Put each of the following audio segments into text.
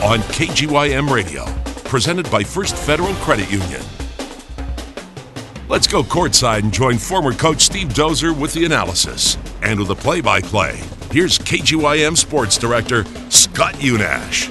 on KGYM Radio, presented by First Federal Credit Union. Let's go courtside and join former coach Steve Dozer with the analysis and with the play-by-play. Here's KGYM Sports Director Scott Unash.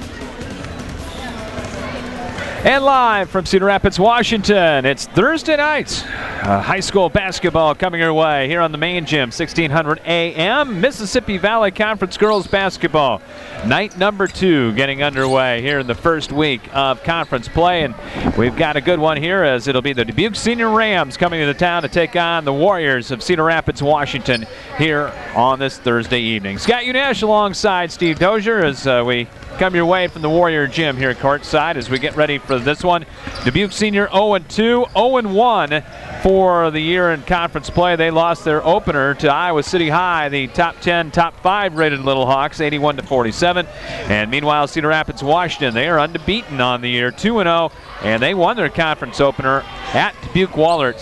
And live from Cedar Rapids, Washington, it's Thursday night. High school basketball coming your way here on the main gym, 1600 AM. Mississippi Valley Conference girls basketball. Night number 2 getting underway here in the first week of conference play. And we've got a good one here as it'll be the Dubuque Senior Rams coming into town to take on the Warriors of Cedar Rapids, Washington here on this Thursday evening. Scott Unash alongside Steve Dozier as we come your way from the Warrior Gym here courtside as we get ready for this one. Dubuque Senior 0-2, 0-1 for the year in conference play. They lost their opener to Iowa City High, the top 10, top 5 rated Little Hawks, 81-47. And meanwhile, Cedar Rapids, Washington, they are unbeaten on the year, 2-0, and they won their conference opener at Dubuque Wahlert,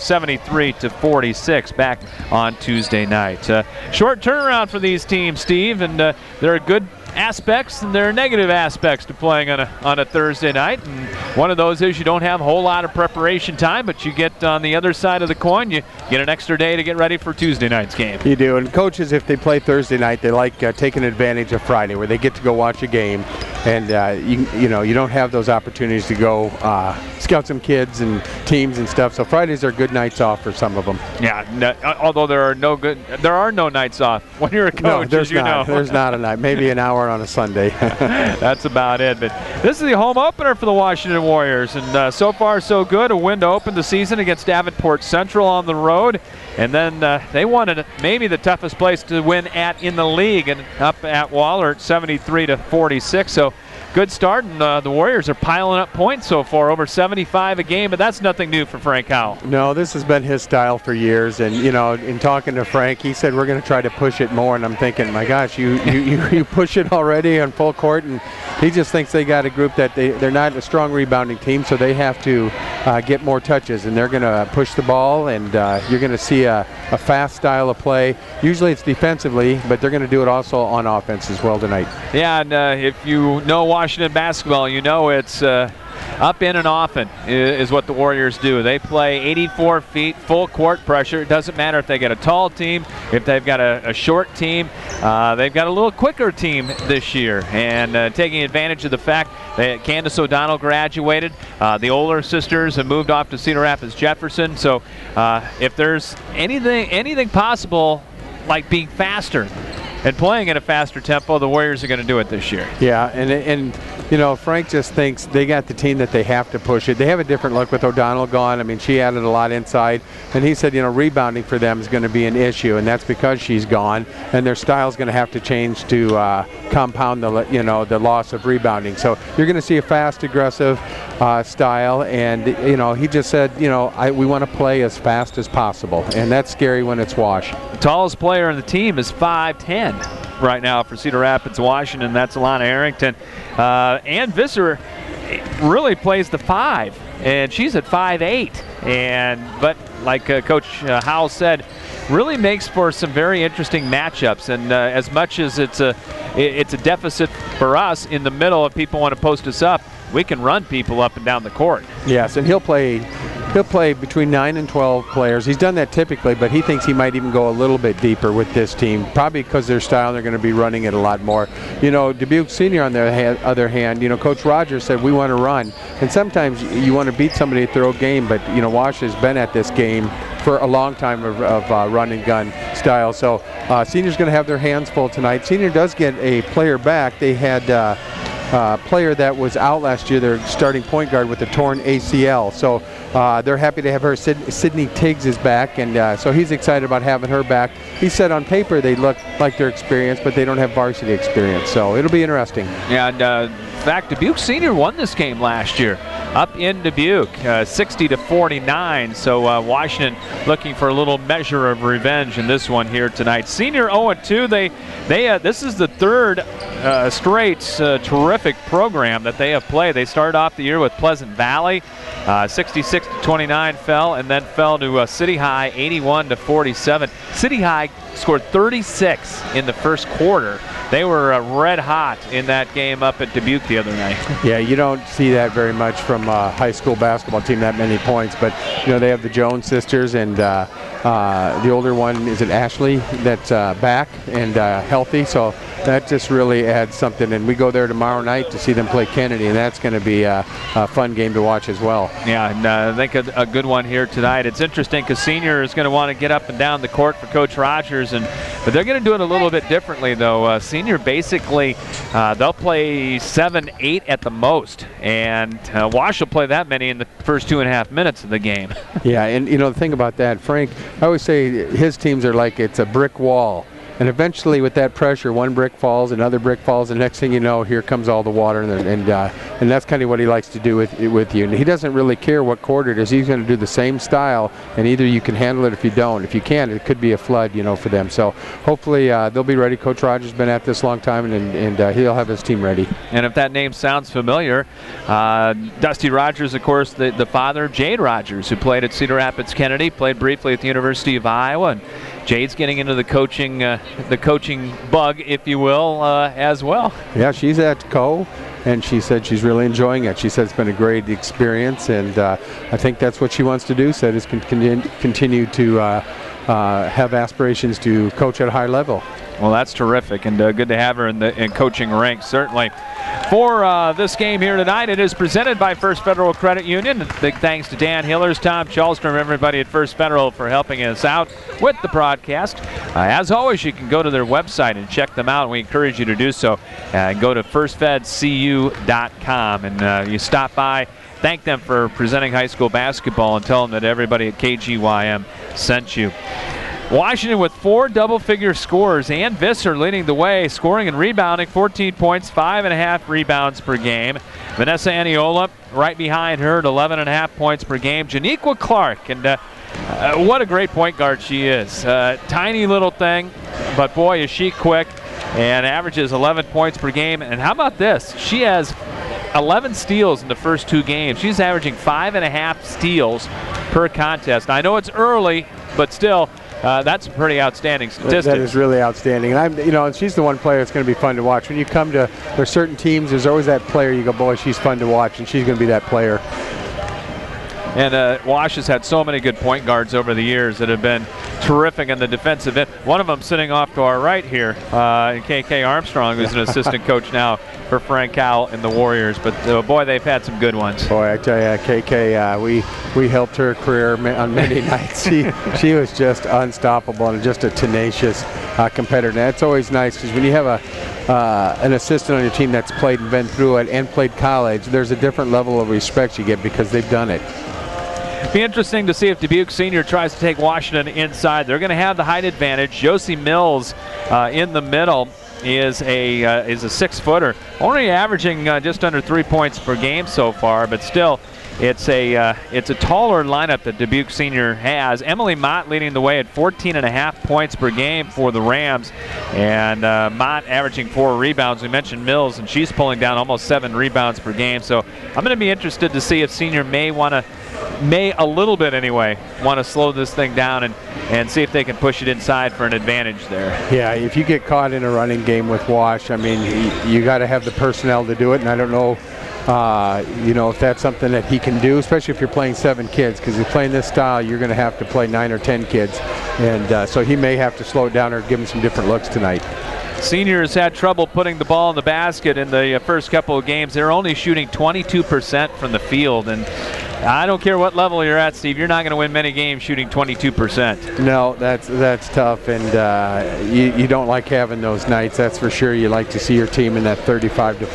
73-46 back on Tuesday night. Short turnaround for these teams, Steve, and there are good aspects and there are negative aspects to playing on a Thursday night, and one of those is you don't have a whole lot of preparation time, but you get on the other side of the coin, you get an extra day to get ready for Tuesday night's game. You do, and coaches, if they play Thursday night, they like taking advantage of Friday where they get to go watch a game, and you don't have those opportunities to go scout some kids and teams and stuff, so Fridays are good nights off for some of them. Yeah, although there are no nights off when you're a coach. No, there's as you not. know. There's not a night, maybe an hour on a Sunday. That's about it. But this is the home opener for the Washington Warriors, and so far so good. A win to open the season against Davenport Central on the road, and then they wanted maybe the toughest place to win at in the league, and up at Wahlert, 73-46. So good start, and the Warriors are piling up points so far, over 75 a game, but that's nothing new for Frank Howell. No, this has been his style for years, and in talking to Frank, he said we're going to try to push it more, and I'm thinking, my gosh, you push it already on full court, and he just thinks they got a group that they're not a strong rebounding team, so they have to get more touches, and they're going to push the ball, and you're going to see a fast style of play. Usually it's defensively, but they're going to do it also on offense as well tonight. Yeah, and if you know Washington basketball, you know it's up, in, and often is what the Warriors do. They play 84 feet, full court pressure. It doesn't matter if they get a tall team, if they've got a short team. They've got a little quicker team this year, and taking advantage of the fact that Candace O'Donnell graduated. The older sisters have moved off to Cedar Rapids Jefferson. So if there's anything possible like being faster and playing at a faster tempo, the Warriors are going to do it this year. Yeah, and Frank just thinks they got the team that they have to push it. They have a different look with O'Donnell gone. I mean, she added a lot inside, and he said, rebounding for them is going to be an issue, and that's because she's gone, and their style is going to have to change to compound the loss of rebounding. So you're going to see a fast, aggressive style, and he just said, we want to play as fast as possible, and that's scary when it's Wash. The tallest player on the team is 5'10". Right now for Cedar Rapids, Washington. That's Alana Arrington. Ann Visser really plays the 5, and she's at 5'8". But like Coach Howell said, really makes for some very interesting matchups. And as much as it's a deficit for us in the middle, if people want to post us up, we can run people up and down the court. Yes, and he'll play between 9 and 12 players. He's done that typically, but he thinks he might even go a little bit deeper with this team, probably because their style, they're going to be running it a lot more. Dubuque Senior, on the other hand, Coach Rogers said we want to run, and sometimes you want to beat somebody at their own game, but Wash has been at this game for a long time of run and gun style. So Senior's going to have their hands full tonight. Senior does get a player back. They had player that was out last year, their starting point guard, with a torn ACL. So they're happy to have her. Sydney Tiggs is back, and so he's excited about having her back. He said on paper they look like they're experienced, but they don't have varsity experience. So it'll be interesting. Yeah, and in fact, Dubuque Senior won this game last year up in Dubuque, 60-49. So Washington looking for a little measure of revenge in this one here tonight. Senior 0-2. This is the third a straight terrific program that they have played. They started off the year with Pleasant Valley, 66-29 fell, and then fell to City High, 81-47. City High scored 36 in the first quarter. They were red hot in that game up at Dubuque the other night. Yeah, you don't see that very much from a high school basketball team, that many points. But, you know, they have the Jones sisters, and the older one, is it Ashley, that's back and healthy. So that just really adds something. And we go there tomorrow night to see them play Kennedy, and that's going to be a fun game to watch as well. Yeah, and I think a good one here tonight. It's interesting because Senior is going to want to get up and down the court for Coach Rogers, but they're going to do it a little bit differently, though. Senior basically, they'll play 7-8 at the most, and Wash will play that many in the first 2.5 minutes of the game. Yeah, and you know, the thing about that, Frank, I always say his teams are like it's a brick wall. And eventually, with that pressure, one brick falls, another brick falls, and next thing you know, here comes all the water, and that's kind of what he likes to do with you. And he doesn't really care what quarter it is. He's going to do the same style, and either you can handle it if you don't. If you can't, it could be a flood, you know, for them. So hopefully they'll be ready. Coach Rogers has been at this a long time, and he'll have his team ready. And if that name sounds familiar, Dusty Rogers, of course, the father, Jade Rogers, who played at Cedar Rapids Kennedy, played briefly at the University of Iowa, and Jade's getting into the coaching bug, if you will, as well. Yeah, she's at Co, and she said she's really enjoying it. She said it's been a great experience, and I think that's what she wants to do. Said is continue to have aspirations to coach at a high level. Well, that's terrific, and good to have her in coaching ranks, certainly. For this game here tonight, it is presented by First Federal Credit Union. Big thanks to Dan Hillers, Tom Chalstrom, everybody at First Federal for helping us out with the broadcast. As always, you can go to their website and check them out, and we encourage you to do so. Go to firstfedcu.com, and you stop by. Thank them for presenting high school basketball, and tell them that everybody at KGYM sent you. Washington with 4 double-figure scores. Ann Visser leading the way, scoring and rebounding, 14 points, 5.5 rebounds per game. Vanessa Aniola right behind her at 11.5 points per game. Janiqua Clark, and what a great point guard she is. Tiny little thing, but boy, is she quick, and averages 11 points per game. And how about this? She has 11 steals in the first 2 games. She's averaging 5.5 steals per contest. I know it's early, but still, that's a pretty outstanding statistic. That is really outstanding, and and she's the one player that's going to be fun to watch. When you come to there's certain teams, there's always that player you go, boy, she's fun to watch, and she's going to be that player. And Wash has had so many good point guards over the years that have been terrific in the defensive end. One of them sitting off to our right here, KK Armstrong, who's an assistant coach now for Frank Cowell and the Warriors. But boy, they've had some good ones. Boy, I tell you, KK, we helped her career on many nights. She was just unstoppable and just a tenacious competitor. And that's always nice, because when you have an assistant on your team that's played and been through it and played college, there's a different level of respect you get because they've done it. Be interesting to see if Dubuque Senior tries to take Washington inside. They're going to have the height advantage. Josie Mills in the middle is a 6-footer, only averaging just under 3 points per game so far, but still, it's a taller lineup that Dubuque Senior has. Emily Mott leading the way at 14.5 points per game for the Rams, and Mott averaging 4 rebounds. We mentioned Mills, and she's pulling down almost 7 rebounds per game. So I'm going to be interested to see if Senior may a little bit anyway, want to slow this thing down and see if they can push it inside for an advantage there. Yeah, if you get caught in a running game with Wash, I mean, you got to have the personnel to do it, and I don't know, if that's something that he can do, especially if you're playing 7 kids, because if you're playing this style, you're going to have to play 9 or 10 kids, and so he may have to slow it down or give him some different looks tonight. Senior has had trouble putting the ball in the basket in the first couple of games. They're only shooting 22% from the field, and I don't care what level you're at, Steve, you're not going to win many games shooting 22%. No, that's tough, and you don't like having those nights, that's for sure. You like to see your team in that 35 to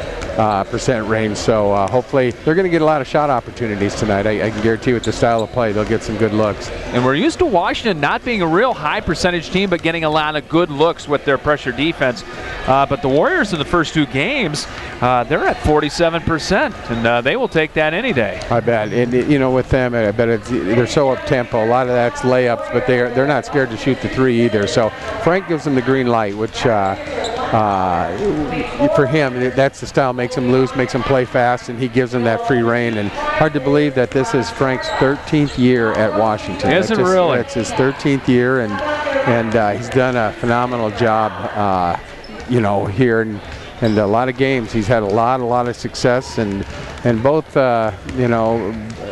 40% range, so hopefully they're going to get a lot of shot opportunities tonight. I can guarantee with the style of play, they'll get some good looks. And we're used to Washington not being a real high percentage team, but getting a lot of good looks with their pressure defense. But the Warriors in the first 2 games, they're at 47%, and they will take that any day. I bet. And with them, I bet they're so up-tempo. A lot of that's layups, but they're not scared to shoot the 3 either. So Frank gives them the green light, which for him, that's the style, makes him loose, makes him play fast, and he gives him that free rein. And hard to believe that this is Frank's 13th year at Washington. Is it really? It's his 13th year, and he's done a phenomenal job, you know, here. And a lot of games, he's had a lot of success, and both, you know,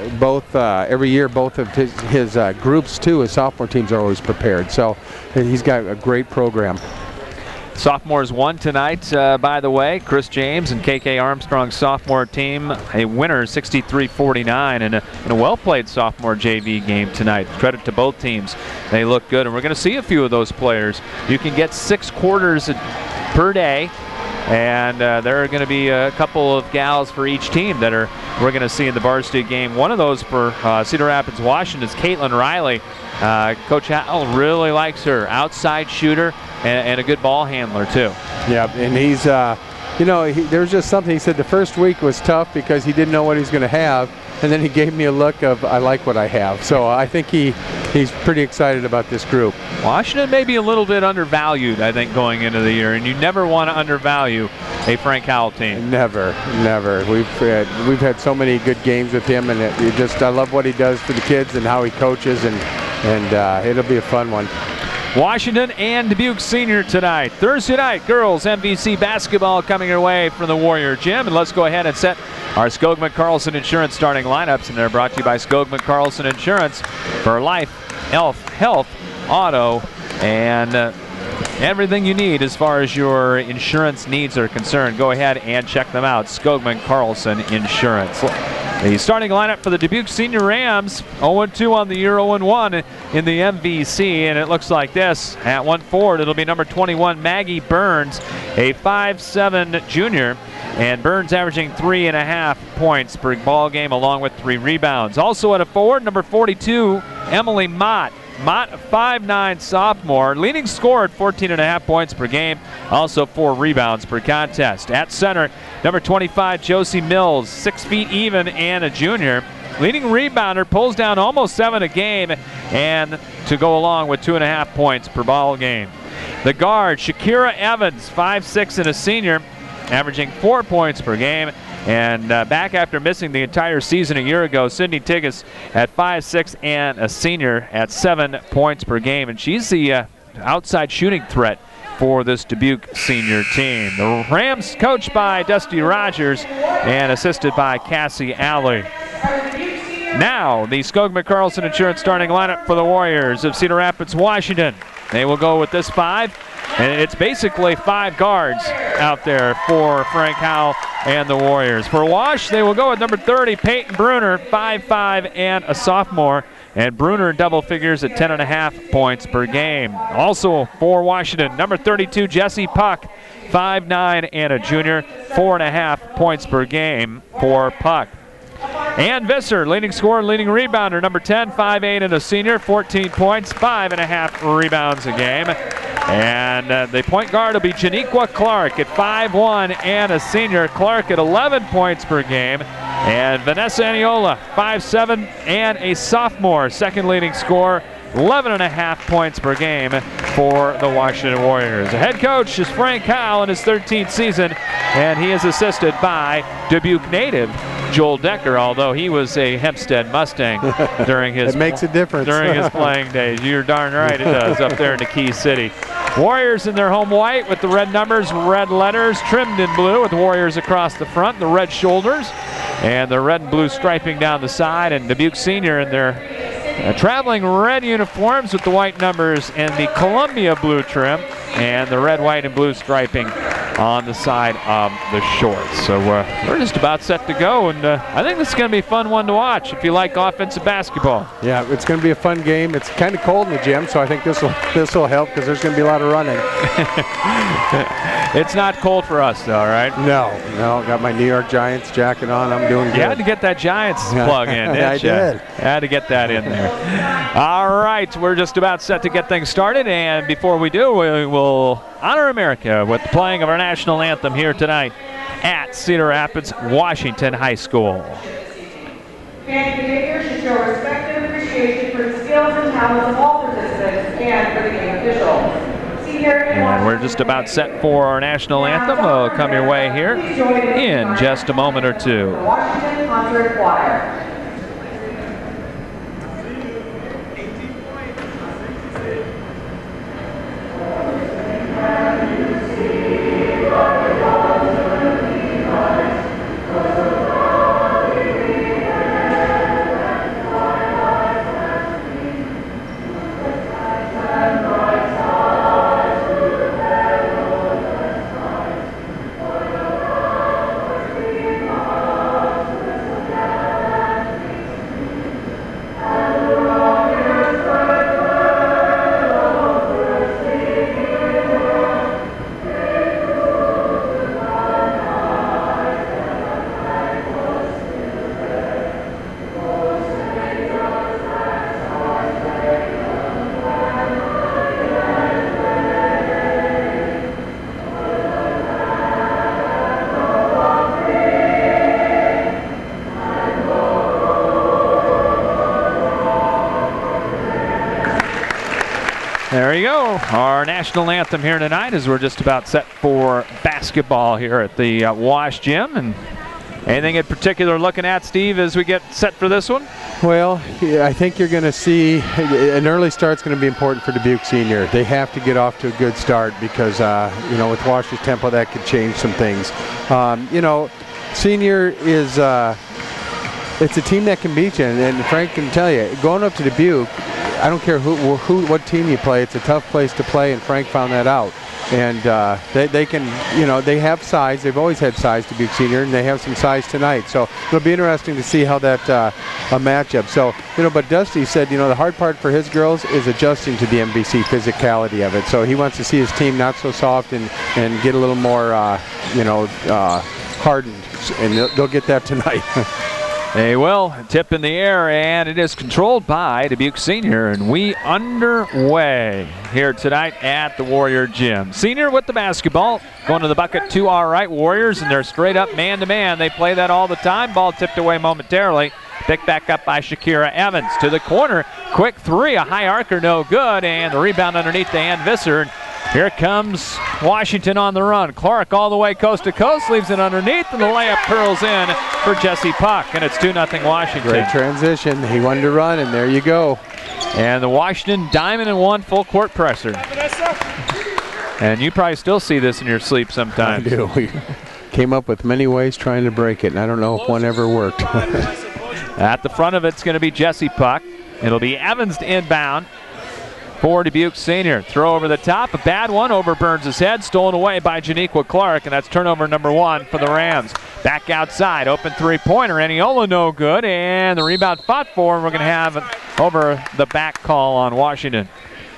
every year, both of his groups too, his sophomore teams are always prepared. So he's got a great program. Sophomores won tonight, by the way. Chris James and KK Armstrong's sophomore team, a winner 63-49 in a well-played sophomore JV game tonight. Credit to both teams. They look good, and we're going to see a few of those players. You can get 6 quarters per day. And there are going to be a couple of gals for each team that we're going to see in the varsity game. One of those for Cedar Rapids, Washington, is Caitlin Riley. Coach Howell really likes her. Outside shooter and a good ball handler, too. Yeah, and he's, you know, there was just something. He said the first week was tough because he didn't know what he was going to have. And then he gave me a look of, I like what I have. So I think he's pretty excited about this group. Washington may be a little bit undervalued, I think, going into the year. And you never want to undervalue a Frank Howell team. Never. We've had so many good games with him. And I love what he does for the kids and how he coaches. And it'll be a fun one. Washington and Dubuque Senior tonight. Thursday night, girls MVC basketball coming your way from the Warrior Gym. And let's go ahead and set our Skogman Carlson Insurance starting lineups. And they're brought to you by Skogman Carlson Insurance for life, health, auto, and everything you need as far as your insurance needs are concerned. Go ahead and check them out. Skogman Carlson Insurance. The starting lineup for the Dubuque Senior Rams, 0-2 on the year, 0-1 in the MVC, and it looks like this. At 1 forward, it'll be number 21, Maggie Burns, a 5'7" junior, and Burns averaging 3.5 points per ball game along with 3 rebounds. Also at a forward, number 42, Emily Mott. Mott, a 5'9" sophomore, leading scorer at 14.5 points per game, also 4 rebounds per contest. At center, number 25, Josie Mills, 6 feet even and a junior. Leading rebounder, pulls down almost 7 a game, and to go along with 2.5 points per ball game. The guard, Shakira Evans, 5'6" and a senior, averaging 4 points per game. And back after missing the entire season a year ago, Sydney Tigas at 5'6" and a senior at 7 points per game. And she's the outside shooting threat for this Dubuque Senior team. The Rams coached by Dusty Rogers and assisted by Cassie Alley. Now, the Skogman Carlson Insurance starting lineup for the Warriors of Cedar Rapids, Washington. They will go with this 5. And it's basically 5 guards out there for Frank Howell and the Warriors. For Wash, they will go with number 30, Peyton Bruner, 5'5" and a sophomore. And Bruner in double figures at 10.5 points per game. Also for Washington, number 32, Jesse Puck, 5'9" and a junior, 4.5 points per game for Puck. Ann Visser, leading scorer, leading rebounder, number 10, 5'8" and a senior, 14 points, 5.5 rebounds a game. And the point guard will be Janiqua Clark at 5'1" and a senior. Clark at 11 points per game. And Vanessa Aniola, 5'7" and a sophomore, second leading scorer, 11.5 points per game for the Washington Warriors. The head coach is Frank Howell in his 13th season, and he is assisted by Dubuque native Joel Decker, although he was a Hempstead Mustang during his it makes a difference during his playing days. You're darn right it does up there in the Key City. Warriors in their home white with the red numbers, red letters, trimmed in blue with Warriors across the front, the red shoulders, and the red and blue striping down the side, and Dubuque Senior in their traveling red uniforms with the white numbers and the Columbia blue trim and the red, white, and blue striping on the side of the shorts. So we're just about set to go, and I think this is going to be a fun one to watch if you like offensive basketball. Yeah, it's going to be a fun game. It's kind of cold in the gym, so I think this will help because there's going to be a lot of running. It's not cold for us, though, right? No. Got my New York Giants jacket on. I'm doing good. You had to get that Giants plug in, didn't I you? did. Had to get that in there. All right, we're just about set to get things started, and before we do, we will honor America with the playing of our national anthem here tonight at Cedar Rapids Washington High School. Fan behavior should show respect and appreciation for the skills and talents of all participants and for the game official. See And we're just about set for our national anthem. We'll come your way here in just a moment or two. Washington Concert Choir. There you go. Our national anthem here tonight as we're just about set for basketball here at the Wash Gym. And anything in particular looking at, Steve, as we get set for this one? Well, I think you're going to see an early start's going to be important for Dubuque Senior. They have to get off to a good start because, you know, with Wash's tempo, that could change some things. You know, Senior is it's a team that can beat you, and Frank can tell you, going up to Dubuque, I don't care what team you play, it's a tough place to play, and Frank found that out. And they can, you know, they have size. They've always had size, Dubuque Senior, and they have some size tonight. So it'll be interesting to see how that a matchup. So, you know, but Dusty said, you know, the hard part for his girls is adjusting to the MVC physicality of it. So he wants to see his team not so soft and get a little more, you know, hardened, and they'll get that tonight. They will. Tip in the air, and it is controlled by Dubuque Senior, and we underway here tonight at the Warrior Gym. Senior with the basketball, going to the bucket to our right. Warriors, and they're straight up man-to-man. They play that all the time. Ball tipped away momentarily. Picked back up by Shakira Evans to the corner. Quick three, a high arcer, no good, and the rebound underneath to Ann Visser. Here comes Washington on the run. Clark all the way coast to coast, leaves it underneath, and the layup curls in for Jesse Puck, and it's 2-0 Washington. Great transition. He wanted to run, and there you go. And the Washington Diamond and One full court presser. And you probably still see this in your sleep sometimes. I do. We came up with many ways trying to break it, and I don't know if one ever worked. At the front of it's going to be Jesse Puck. It'll be Evans to inbound for Dubuque Senior. Throw over the top, a bad one over Burns' head, stolen away by Janiqua Clark, and that's turnover number 1 for the Rams. Back outside, open three-pointer, Aniola no good, and the rebound fought for, and we're going to have over the back call on Washington.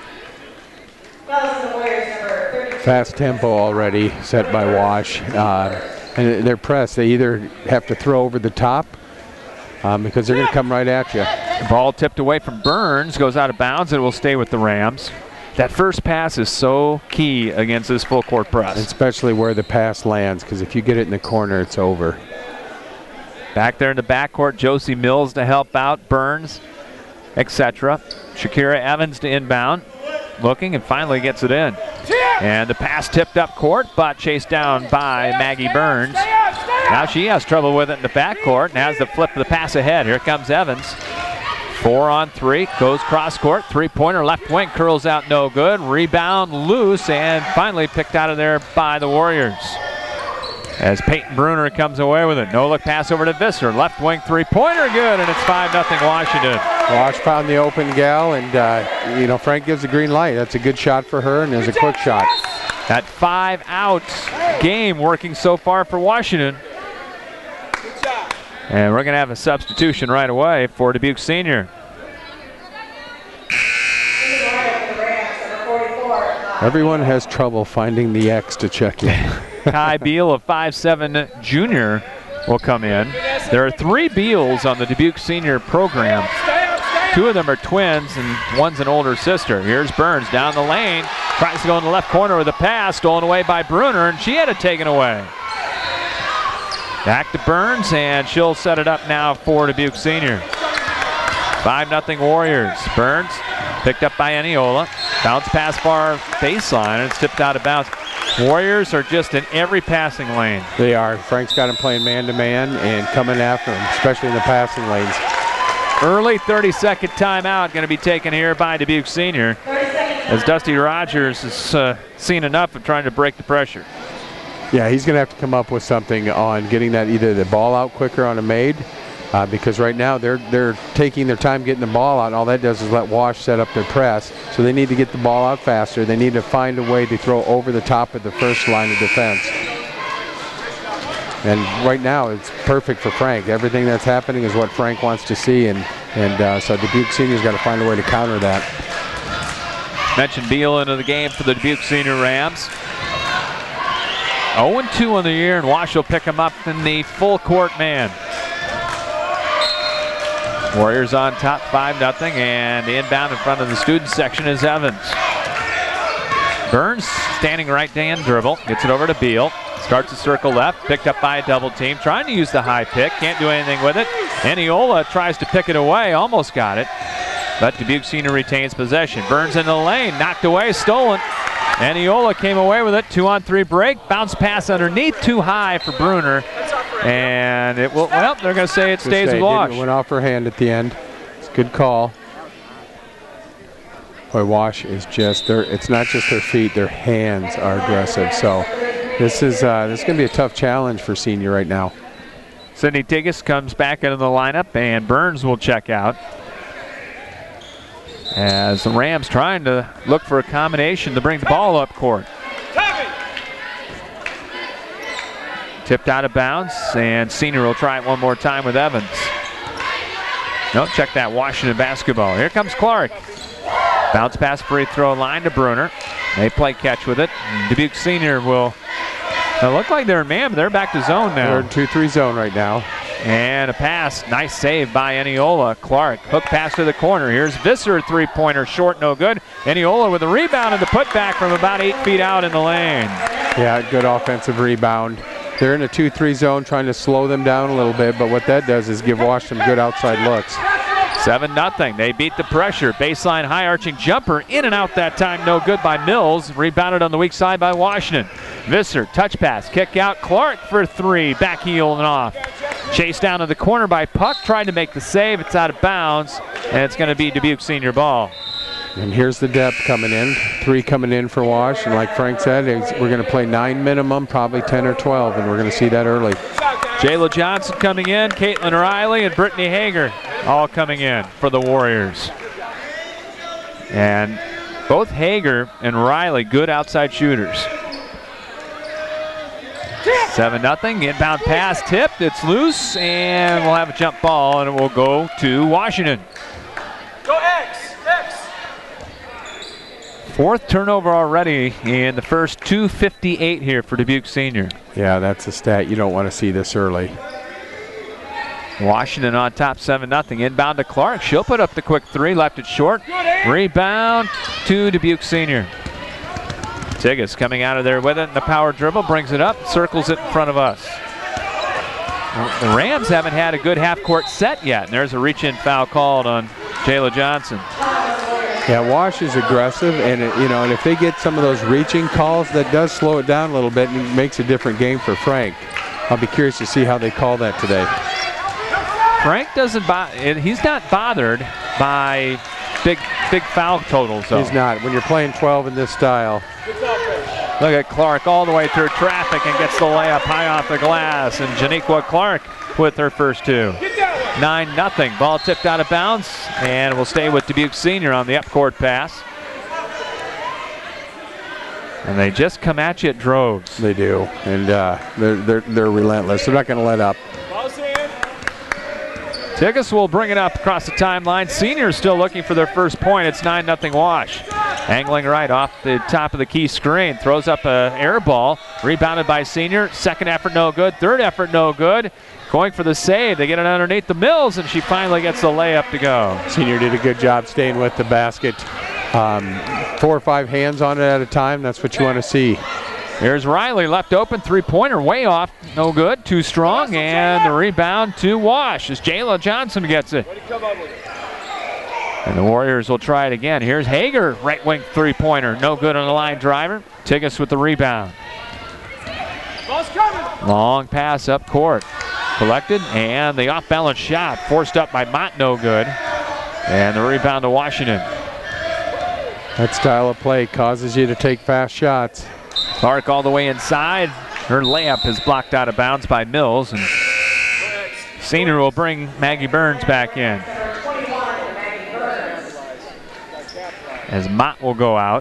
Fast tempo already set by Wash. And their press, they either have to throw over the top because they're going to come right at you. Ball tipped away from Burns, goes out of bounds, and it will stay with the Rams. That first pass is so key against this full court press. Especially where the pass lands, because if you get it in the corner, it's over. Back there in the backcourt, Josie Mills to help out, Burns, etc. Shakira Evans to inbound. Looking and finally gets it in. And the pass tipped up court, but chased down by Maggie Burns. Now she has trouble with it in the backcourt and has the flip of the pass ahead. Here comes Evans. 4-on-3, goes cross court, three-pointer, left wing, curls out no good. Rebound loose and finally picked out of there by the Warriors. As Peyton Bruner comes away with it. No look pass over to Visser. Left wing three-pointer good, and it's 5-0 Washington. Wash found the open gal, and you know, Frank gives the green light. That's a good shot for her, and there's a quick shot. That 5-out game working so far for Washington. And we're going to have a substitution right away for Dubuque Senior. Everyone has trouble finding the X to check in. Kai Beal, a 5'7" junior, will come in. There are 3 Beals on the Dubuque Senior program. 2 of them are twins, and one's an older sister. Here's Burns down the lane. Tries to go in the left corner with a pass, stolen away by Bruner, and she had it taken away. Back to Burns, and she'll set it up now for Dubuque Senior. 5-0 Warriors. Burns picked up by Aniola. Bounce pass far baseline, and it's tipped out of bounds. Warriors are just in every passing lane. They are. Frank's got him playing man-to-man and coming after him, especially in the passing lanes. Early 30-second timeout going to be taken here by Dubuque Senior, as Dusty Rogers has seen enough of trying to break the pressure. Yeah, he's going to have to come up with something on getting that either the ball out quicker on a made, because right now they're taking their time getting the ball out, and all that does is let Wash set up their press. So they need to get the ball out faster. They need to find a way to throw over the top of the first line of defense. And right now it's perfect for Frank. Everything that's happening is what Frank wants to see, and so Dubuque Senior's got to find a way to counter that. Mentioned Beal into the game for the Dubuque Senior Rams. 0-2 on the year, and Wash will pick him up in the full court man. Warriors on top 5-0, and the inbound in front of the student section is Evans. Burns standing right hand dribble, gets it over to Beal. Starts to circle left, picked up by a double team, trying to use the high pick, can't do anything with it. Eniola tries to pick it away, almost got it, but Dubuque Senior retains possession. Burns in the lane, knocked away, stolen. Eniola came away with it, 2-on-3 break, bounce pass underneath, too high for Bruner, and it will, well, they're going to say it stays with Wash. It went off her hand at the end. It's a good call. Boy, Wash is just, it's not just their feet, their hands are aggressive, so this is going to be a tough challenge for Senior right now. Sidney Tigges comes back into the lineup, and Burns will check out, as the Rams trying to look for a combination to bring the ball up court. Tipped out of bounds, and Senior will try it one more time with Evans. No, check that Washington basketball. Here comes Clark. Bounce pass free throw line to Bruner. They play catch with it. Dubuque Senior will look like they're in man, but they're back to zone now. They're in 2-3 zone right now. And a pass, nice save by Eniola. Clark, hook pass to the corner. Here's Visser, three-pointer, short, no good. Eniola with a rebound and the putback from about 8 feet out in the lane. Yeah, good offensive rebound. They're in a 2-3 zone, trying to slow them down a little bit, but what that does is give Wash some good outside looks. 7-0, they beat the pressure. Baseline high arching jumper, in and out that time, no good by Mills. Rebounded on the weak side by Washington. Visser, touch pass, kick out, Clark for three, back heel and off. Chased down to the corner by Puck, tried to make the save, it's out of bounds, and it's going to be Dubuque Senior ball. And here's the depth coming in, 3 coming in for Wash, and like Frank said, we're going to play 9 minimum, probably 10 or 12, and we're going to see that early. Jayla Johnson coming in, Caitlin Riley and Brittany Hager all coming in for the Warriors. And both Hager and Riley good outside shooters. 7-0, inbound pass tipped, it's loose, and we'll have a jump ball, and it will go to Washington. Go X! 4th turnover already in the first 2:58 here for Dubuque Senior. Yeah, that's a stat you don't want to see this early. Washington on top 7-0. Inbound to Clark. She'll put up the quick three, left it short. Rebound to Dubuque Senior. Tigges coming out of there with it in the power dribble, brings it up, circles it in front of us. The Rams haven't had a good half-court set yet, and there's a reach-in foul called on Jayla Johnson. Yeah, Wash is aggressive, and and if they get some of those reaching calls, that does slow it down a little bit and makes a different game for Frank. I'll be curious to see how they call that today. Frank he's not bothered by big foul totals, though. He's not. When you're playing 12 in this style. Look at Clark all the way through traffic and gets the layup high off the glass, and Janiqua Clark with her first 2. 9-0. Ball tipped out of bounds, and will stay with Dubuque Senior on the upcourt pass. And they just come at you at droves. They do, and they're relentless. They're not going to let up. Tigges will bring it up across the timeline. Senior still looking for their first point. It's 9-0 Wash. Angling right off the top of the key screen. Throws up an air ball. Rebounded by Senior. Second effort no good. Third effort no good. Going for the save. They get it underneath the Mills, and she finally gets the layup to go. Senior did a good job staying with the basket. 4 or 5 hands on it at a time. That's what you want to see. Here's Riley left open. Three-pointer way off. No good. Too strong. And the rebound to Wash as Jayla Johnson gets it. And the Warriors will try it again. Here's Hager, right wing three-pointer. No good on the line driver. Tigas with the rebound. Ball's coming. Long pass up court. Collected, and the off-balance shot forced up by Mott, no good. And the rebound to Washington. That style of play causes you to take fast shots. Clark all the way inside. Her layup is blocked out of bounds by Mills, and senior will bring Maggie Burns back in. As Mott will go out.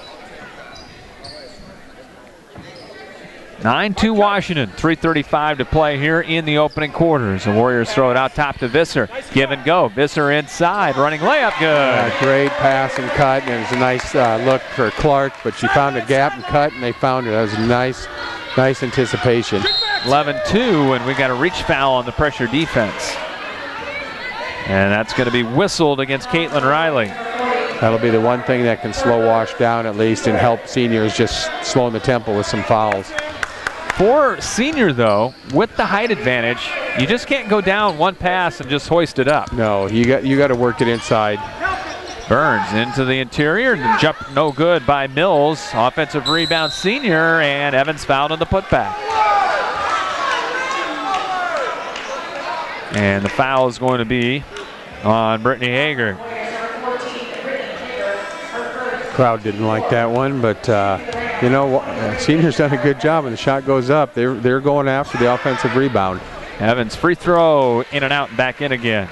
9-2 Washington, 3:35 to play here in the opening quarters. The Warriors throw it out top to Visser. Give and go. Visser inside, running layup, good. Great pass and cut, and it was a nice look for Clark, but she found a gap and cut, and they found it. That was a nice anticipation. 11-2, and we got a reach foul on the pressure defense. And that's going to be whistled against Caitlin Riley. That'll be the one thing that can slow Wash down at least and help seniors just slowing the tempo with some fouls. For senior, though, with the height advantage, you just can't go down one pass and just hoist it up. No, you got to work it inside. Burns into the interior, and jump no good by Mills. Offensive rebound senior, and Evans fouled on the putback. And the foul is going to be on Brittany Hager. Crowd didn't like that one, but you know, senior's done a good job, and the shot goes up. They're going after the offensive rebound. Evans free throw, in and out, and back in again.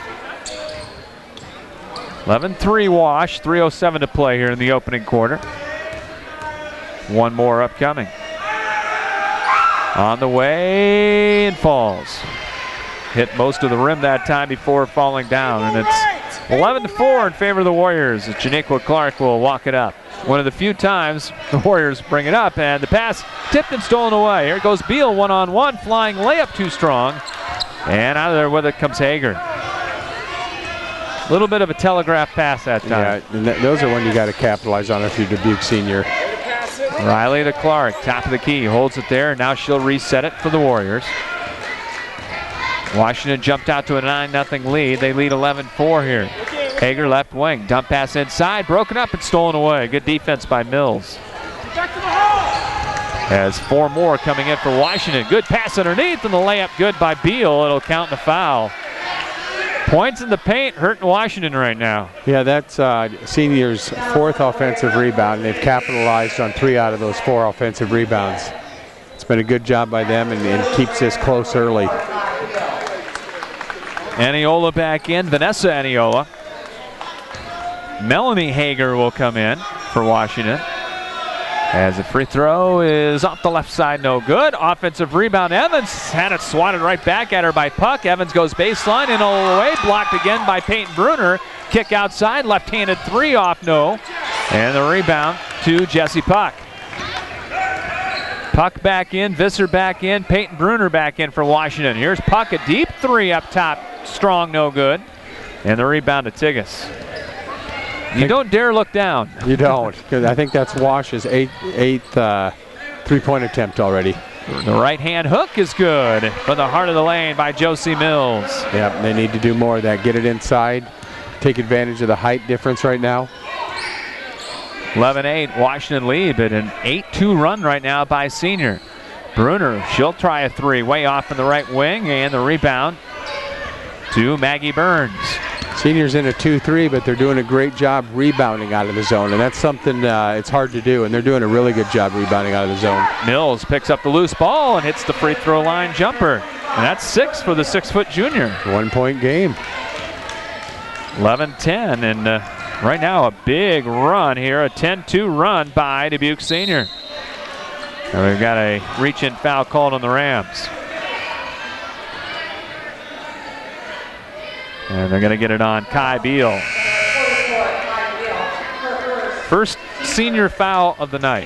11-3 Wash, 3:07 to play here in the opening quarter. One more upcoming. On the way, and falls. Hit most of the rim that time before falling down, and it's 11-4 in favor of the Warriors. Janiqua Clark will walk it up. One of the few times the Warriors bring it up, and the pass tipped and stolen away. Here goes Beal, one-on-one, flying layup too strong. And out of there with it comes Hager. A little bit of a telegraph pass that time. Yeah, and those are when you got to capitalize on if you're Dubuque senior. Riley to Clark, top of the key, holds it there. Now she'll reset it for the Warriors. Washington jumped out to a 9-0 lead. They lead 11-4 here. Hager left wing, dump pass inside, broken up and stolen away. Good defense by Mills. As four more coming in for Washington. Good pass underneath, and the layup good by Beal. It'll count the foul. Points in the paint hurting Washington right now. Yeah, that's seniors' fourth offensive rebound, and they've capitalized on 3 out of those 4 offensive rebounds. It's been a good job by them, and keeps this close early. Aniola back in, Vanessa Aniola. Melanie Hager will come in for Washington. As the free throw is off the left side, no good. Offensive rebound, Evans had it swatted right back at her by Puck. Evans goes baseline and all the way, blocked again by Peyton Bruner. Kick outside, left-handed three off, no. And the rebound to Jessie Puck. Puck back in, Visser back in, Peyton Bruner back in for Washington. Here's Puck, a deep three up top, strong, no good. And the rebound to Tigas. You don't dare look down. You don't, because I think that's Wash's eighth three-point attempt already. The right-hand hook is good from the heart of the lane by Josie Mills. Yep, they need to do more of that. Get it inside, take advantage of the height difference right now. 11-8, Washington lead, but an 8-2 run right now by senior. Bruner, she'll try a three, way off in the right wing, and the rebound to Maggie Burns. Seniors in a 2-3, but they're doing a great job rebounding out of the zone, and that's something it's hard to do, and they're doing a really good job rebounding out of the zone. Mills picks up the loose ball and hits the free throw line jumper. And that's 6 for the 6-foot junior. 1-point game. 11-10, and right now a big run here, a 10-2 run by Dubuque Senior. And we've got a reach-in foul called on the Rams. And they're going to get it on Kai Beal. First senior foul of the night.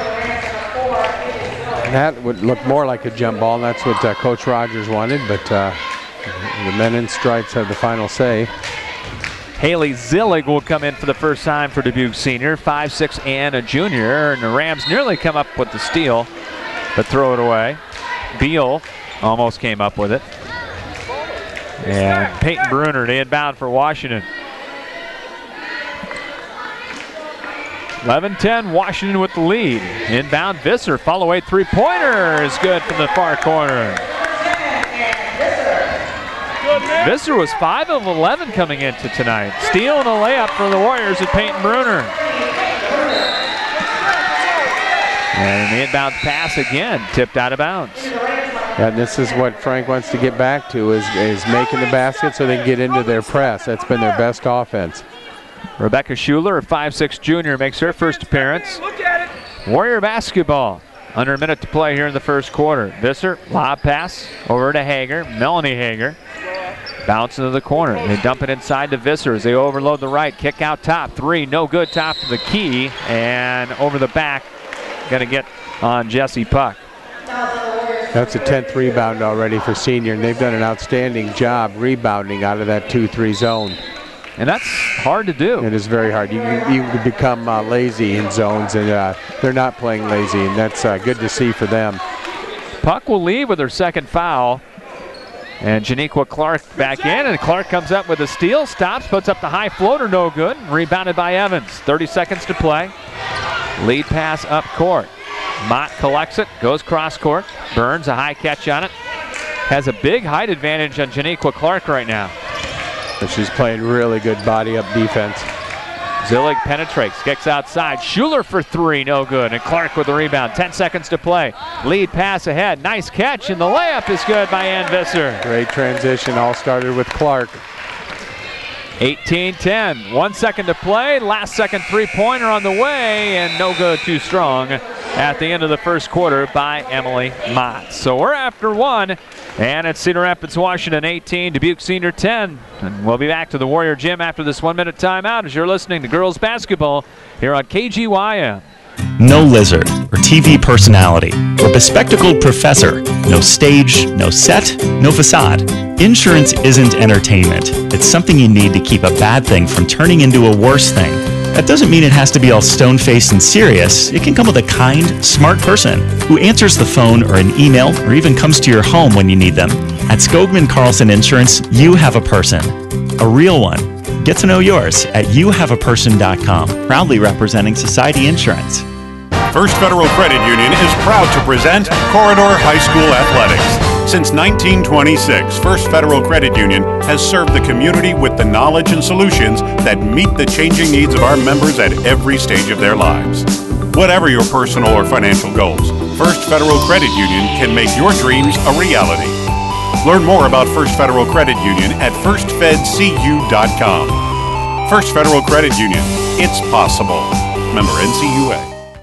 That would look more like a jump ball, and that's what Coach Rogers wanted, but the men in stripes have the final say. Haley Zillig will come in for the first time for Dubuque Senior, 5'6", and a junior. And the Rams nearly come up with the steal, but throw it away. Beal almost came up with it. And Peyton Bruner to inbound for Washington. 11-10, Washington with the lead. Inbound, Visser, follow away three-pointer is good from the far corner. Visser was 5 of 11 coming into tonight. Steal and a layup for the Warriors at Peyton Bruner. And the inbound pass again, tipped out of bounds. And this is what Frank wants to get back to, is making the basket so they can get into their press. That's been their best offense. Rebecca Schuler, a 5'6" junior, makes her first appearance. Warrior basketball. Under a minute to play here in the first quarter. Visser, lob pass over to Hager. Melanie Hager. Bounce into the corner. They dump it inside to Visser as they overload the right. Kick out top. Three, no good. Top to the key. And over the back. Going to get on Jessie Puck. That's a 10th rebound already for senior, and they've done an outstanding job rebounding out of that 2-3 zone. And that's hard to do. It is very hard. You can become lazy in zones, and they're not playing lazy, and that's good to see for them. Puck will leave with her second foul. And Janiqua Clark back in, and Clark comes up with a steal, stops, puts up the high floater, no good. Rebounded by Evans. 30 seconds to play. Lead pass up court. Mott collects it, goes cross court. Burns a high catch on it. Has a big height advantage on Janiqua Clark right now. But she's playing really good body up defense. Zillig penetrates, kicks outside. Schuler for three, no good. And Clark with the rebound. 10 seconds to play. Lead pass ahead. Nice catch, and the layup is good by Ann Visser. Great transition. All started with Clark. 18-10. 1 second to play. Last second three-pointer on the way, and no good, too strong at the end of the first quarter by Emily Mott. So we're after one, and it's Cedar Rapids, Washington 18, Dubuque Senior 10. And we'll be back to the Warrior Gym after this 1 minute timeout as you're listening to girls basketball here on KGYM. No lizard or TV personality or bespectacled professor. No stage, no set, no facade. Insurance isn't entertainment. It's something you need to keep a bad thing from turning into a worse thing. That doesn't mean it has to be all stone-faced and serious. It can come with a kind, smart person who answers the phone or an email or even comes to your home when you need them. At Skogman Carlson Insurance, you have a person. A real one. Get to know yours at youhaveaperson.com. Proudly representing Society Insurance. First Federal Credit Union is proud to present Corridor High School Athletics. Since 1926, First Federal Credit Union has served the community with the knowledge and solutions that meet the changing needs of our members at every stage of their lives. Whatever your personal or financial goals, First Federal Credit Union can make your dreams a reality. Learn more about First Federal Credit Union at firstfedcu.com. First Federal Credit Union. It's possible. Member NCUA.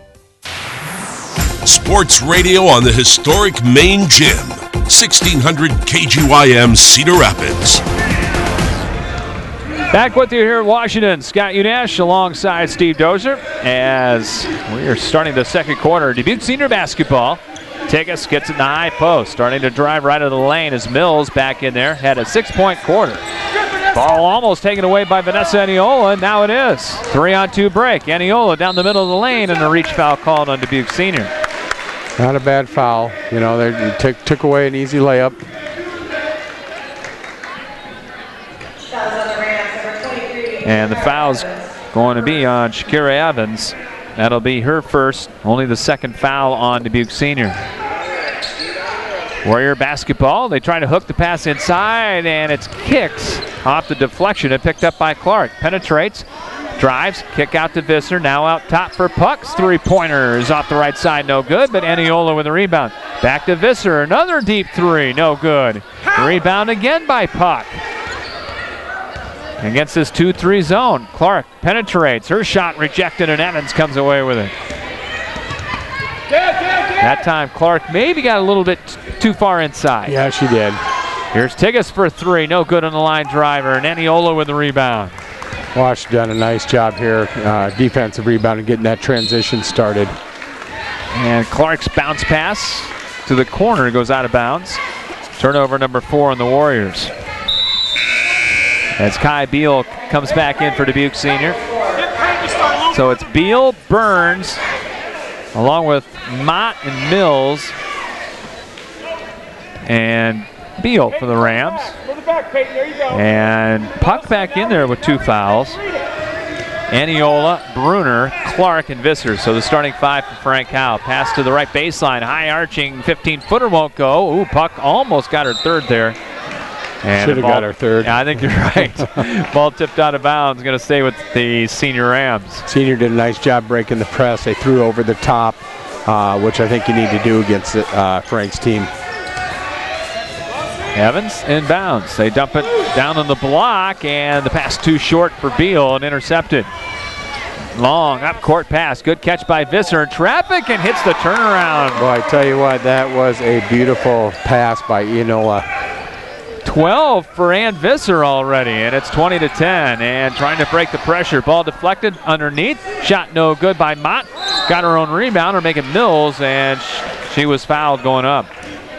Sports radio on the historic main gym. 1600 KGYM Cedar Rapids. Back with you here at Washington. Scott Unash alongside Steve Dozier as we are starting the second quarter. Dubuque Senior basketball. Tigas gets it in the high post. Starting to drive right out of the lane as Mills back in there. Had a 6-point quarter. Ball almost taken away by Vanessa Aniola, and now it is. 3-on-2 break. Aniola down the middle of the lane, and a reach foul called on Dubuque Senior. Not a bad foul. You know, they took away an easy layup. And the foul's going to be on Shakira Evans. That'll be her first, only the second foul on Dubuque Senior. Warrior basketball. They try to hook the pass inside, and it's kicked off the deflection and picked up by Clark. Penetrates, drives, kick out to Visser. Now out top for Pucks. Three-pointers off the right side, no good, but Aniola with a rebound. Back to Visser, another deep three, no good. Rebound again by Puck. Against this 2-3 zone, Clark penetrates. Her shot rejected, and Evans comes away with it. That time, Clark maybe got a little bit too far inside. Yeah, she did. Here's Tigas for three. No good on the line driver, and Aniola with the rebound. Wash done a nice job here, defensive rebound and getting that transition started. And Clark's bounce pass to the corner goes out of bounds. Turnover number 4 on the Warriors. As Kai Beal comes back in for Dubuque Senior. So it's Beal, Burns, along with Mott and Mills, and Beal for the Rams. And Puck back in there with 2 fouls. Aniola, Bruner, Clark, and Visser. So the starting 5 for Frank Howe. Pass to the right baseline. High arching 15-footer won't go. Ooh, puck almost got her third there. Should have got her third. Yeah, I think you're right. Ball tipped out of bounds. Going to stay with the Senior Rams. Senior did a nice job breaking the press. They threw over the top, which I think you need to do against Frank's team. Evans inbounds. They dump it down on the block, and the pass too short for Beal and intercepted. Long up court pass. Good catch by Visser in traffic and hits the turnaround. Boy, I tell you what, that was a beautiful pass by Enola. 12 for Ann Visser already, and it's 20-10. And trying to break the pressure. Ball deflected underneath. Shot no good by Mott. Got her own rebounder, making Mills, and she was fouled going up.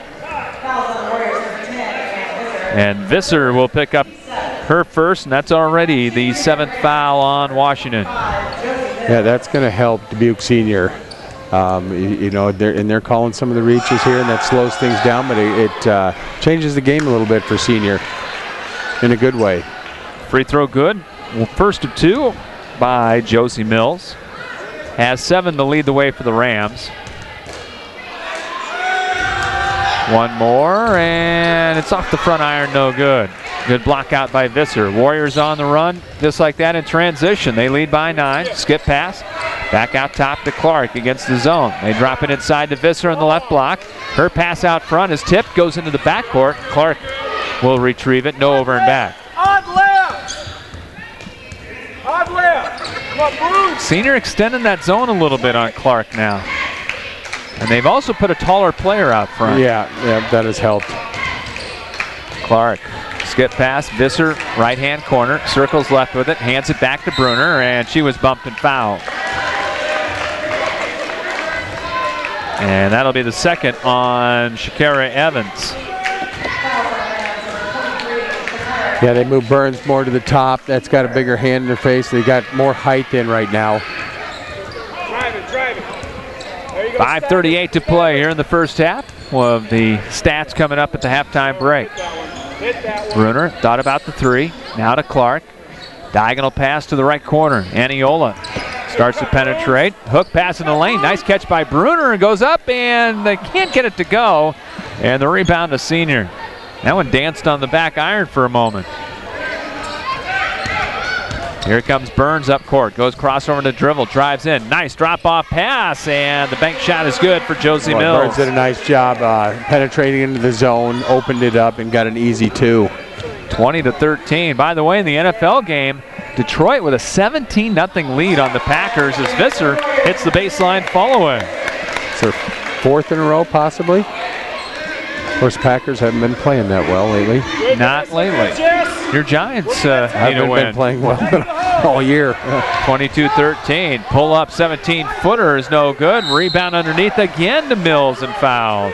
And Visser will pick up her first, and that's already the 7th foul on Washington. Yeah, that's going to help Dubuque Senior. You know, they're calling some of the reaches here, and that slows things down, but it changes the game a little bit for Senior in a good way. Free throw good. Well, first of 2 by Josie Mills. Has 7 to lead the way for the Rams. One more, and it's off the front iron, no good. Good block out by Visser. Warriors on the run, just like that in transition. They lead by 9. Skip pass. Back out top to Clark against the zone. They drop it inside to Visser in the left block. Her pass out front is tipped, goes into the backcourt. Clark will retrieve it, no over and back. Odd left. Odd left. Come on, Bruce. Senior extending that zone a little bit on Clark now. And they've also put a taller player out front. Yeah, that has helped. Clark, skip pass, Visser, right-hand corner, circles left with it, hands it back to Bruner, and she was bumped and fouled. And that'll be the second on Shakira Evans. Yeah, they move Burns more to the top. That's got a bigger hand in their face. They got more height in right now. Drive it. 5:38 to play here in the first half. Of the stats coming up at the halftime break. Bruner thought about the 3. Now to Clark. Diagonal pass to the right corner. Aniola starts to penetrate. Hook pass in the lane. Nice catch by Bruner, and goes up, and they can't get it to go. And the rebound to Senior. That one danced on the back iron for a moment. Here comes Burns up court. Goes crossover to dribble. Drives in. Nice drop-off pass, and the bank shot is good for Josie Mills. Burns did a nice job penetrating into the zone, opened it up, and got an easy 2. 20-13. By the way, in the NFL game, Detroit with a 17-0 lead on the Packers as Visser hits the baseline fall-away. It's their 4th in a row, possibly. Of course, Packers haven't been playing that well lately. Not lately. Your Giants need a haven't win. been playing well all year. 22-13. Pull up 17-footer is no good. Rebound underneath again to Mills and fouled.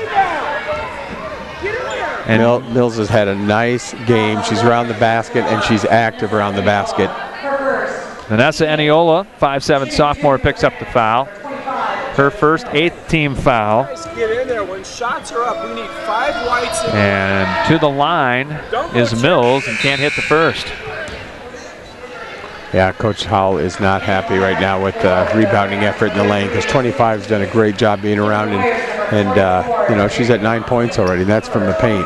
And Mills has had a nice game. She's around the basket, and she's active around the basket. Vanessa Aniola, 5'7" sophomore, picks up the foul. Her first 8th team foul. Get in there. When shots are up, we need 5 whites. And to the line is Mills, and can't hit the first. Yeah, Coach Howell is not happy right now with the rebounding effort in the lane, because 25 has done a great job being around, and you know, she's at 9 points already, and that's from the paint.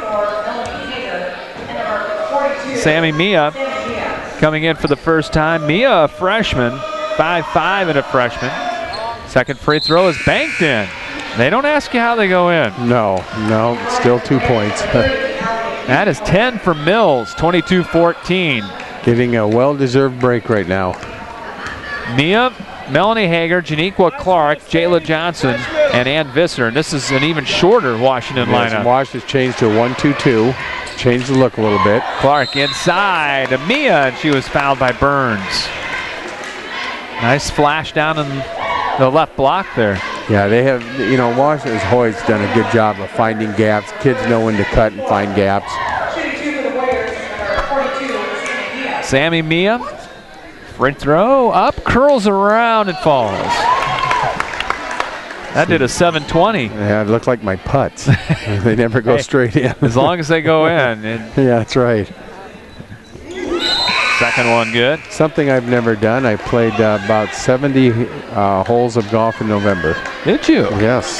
Sammy Mia coming in for the first time. Mia, a freshman, 5'5" and a freshman. Second free throw is banked in. They don't ask you how they go in. No, still 2 points. That is 10 for Mills, 22-14. Getting a well-deserved break right now. Mia, Melanie Hager, Janiqua Clark, Jayla Johnson, and Ann Visser. And this is an even shorter Washington lineup. Washington's changed to 1-2-2. Changed the look a little bit. Clark inside to Mia, and she was fouled by Burns. Nice flash down in the left block there. Yeah, they have, you know, Washington's always done a good job of finding gaps. Kids know when to cut and find gaps. Sammy Mia, free throw, up, curls around and falls. That did a 720. Yeah, it looked like my putts. They never go straight in. As long as they go in. Yeah, that's right. Second one good. Something I've never done. I played about 70 holes of golf in November. Did you? Yes.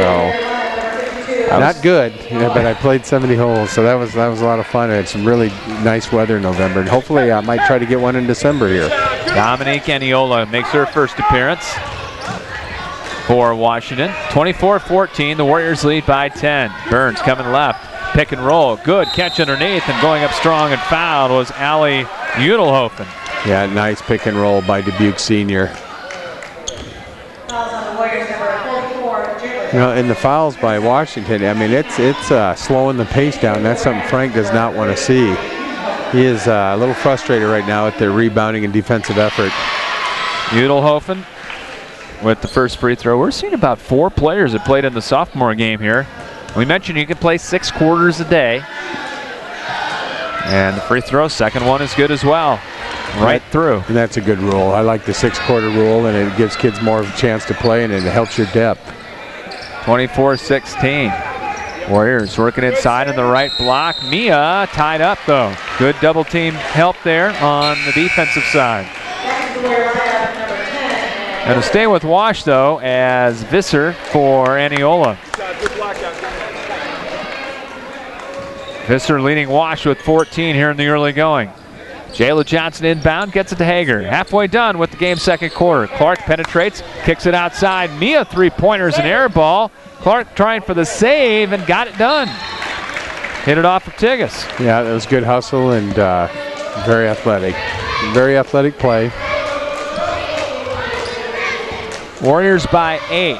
So not good, but I played 70 holes, so that was a lot of fun. I had some really nice weather in November, and hopefully I might try to get one in December here. Dominique Aniola makes her first appearance for Washington. 24-14, the Warriors lead by 10. Burns coming left. Pick and roll. Good catch underneath, and going up strong and fouled was Allie Udelhofen. Yeah, nice pick and roll by Dubuque Senior. You know, and the fouls by Washington, I mean, it's slowing the pace down. That's something Frank does not want to see. He is a little frustrated right now at their rebounding and defensive effort. Udelhofen with the first free throw. We're seeing about 4 players that played in the sophomore game here. We mentioned you can play 6 quarters a day. And the free throw, second one is good as well. Right through. And that's a good rule. I like the 6-quarter rule, and it gives kids more of a chance to play, and it helps your depth. 24-16. Warriors working inside in the right block. Mia tied up, though. Good double team help there on the defensive side. And to stay with Wash, though, as Visser for Aniola. Visser leading Wash with 14 here in the early going. Jayla Johnson inbound, gets it to Hager. Halfway done with the game's second quarter. Clark penetrates, kicks it outside. Mia 3-pointers, an air ball. Clark trying for the save and got it done. Hit it off of Tigas. Yeah, that was good hustle and very athletic. Very athletic play. Warriors by 8.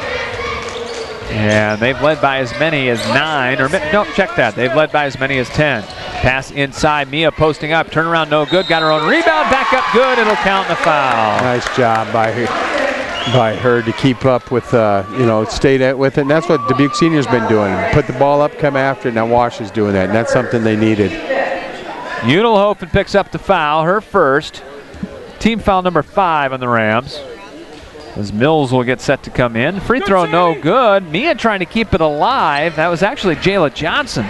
And they've led by as many as 9, or no, check that. They've led by as many as 10. Pass inside, Mia posting up, turnaround no good, got her own rebound, back up good, it'll count in the foul. Nice job by her to keep up with, stay with it, and that's what Dubuque Senior's been doing. Put the ball up, come after it, now Wash is doing that, and that's something they needed. Udelhofen picks up the foul, her first. Team foul number 5 on the Rams. As Mills will get set to come in. Free throw no good. Mia trying to keep it alive. That was actually Jayla Johnson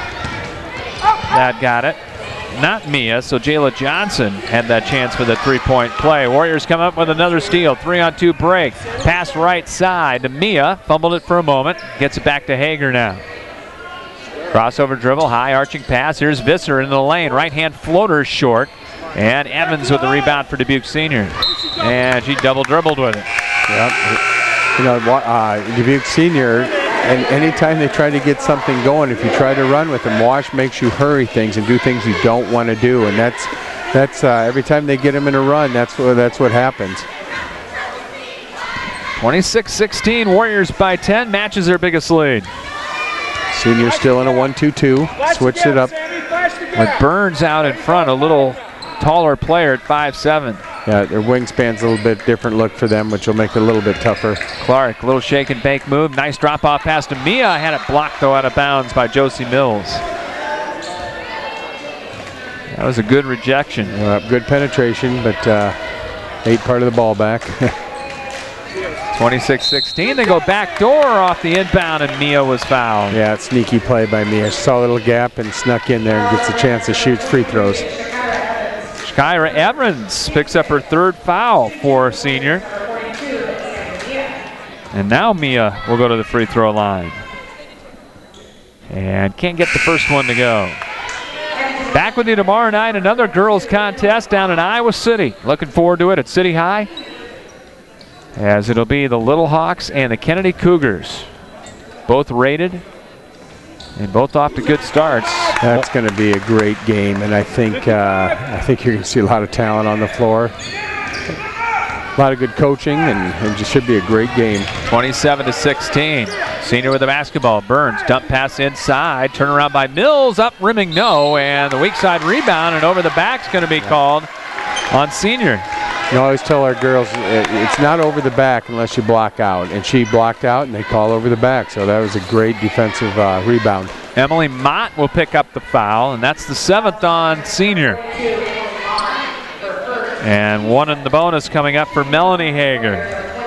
that got it. Not Mia, so Jayla Johnson had that chance for the 3-point play. Warriors come up with another steal. 3-on-2 break. Pass right side to Mia. Fumbled it for a moment. Gets it back to Hager now. Crossover dribble, high arching pass. Here's Visser in the lane. Right hand floater short. And Evans with the rebound for Dubuque Senior. And she double dribbled with it. Yep. Dubuque Senior, and anytime they try to get something going, if you try to run with them, Wash makes you hurry things and do things you don't want to do. And that's every time they get them in a run, that's what happens. 26-16, Warriors by 10, matches their biggest lead. Senior still in a 1-2-2, switched it up. With Burns out in front, a little taller player at 5'7". Yeah, their wingspan's a little bit different look for them, which will make it a little bit tougher. Clark, little shake and bake move. Nice drop off pass to Mia. Had it blocked though out of bounds by Josie Mills. That was a good rejection. Good penetration, but ate part of the ball back. 26-16. They go back door off the inbound, and Mia was fouled. Yeah, sneaky play by Mia. She saw a little gap and snuck in there and gets a chance to shoot free throws. Kyra Evans picks up her 3rd foul for Senior. And now Mia will go to the free throw line. And can't get the first one to go. Back with you tomorrow night, another girls contest down in Iowa City. Looking forward to it at City High, as it'll be the Little Hawks and the Kennedy Cougars. Both rated and both off to good starts. That's going to be a great game, and I think you're going to see a lot of talent on the floor. A lot of good coaching, and it just should be a great game. 27-16. Senior with the basketball. Burns, dump pass inside. Turnaround by Mills, up rimming no, and the weak side rebound, and over the back's going to be called on Senior. You always tell our girls it's not over the back unless you block out, and she blocked out and they call over the back, so that was a great defensive rebound. Emily Mott will pick up the foul, and that's the 7th on Senior. And one in the bonus coming up for Melanie Hager.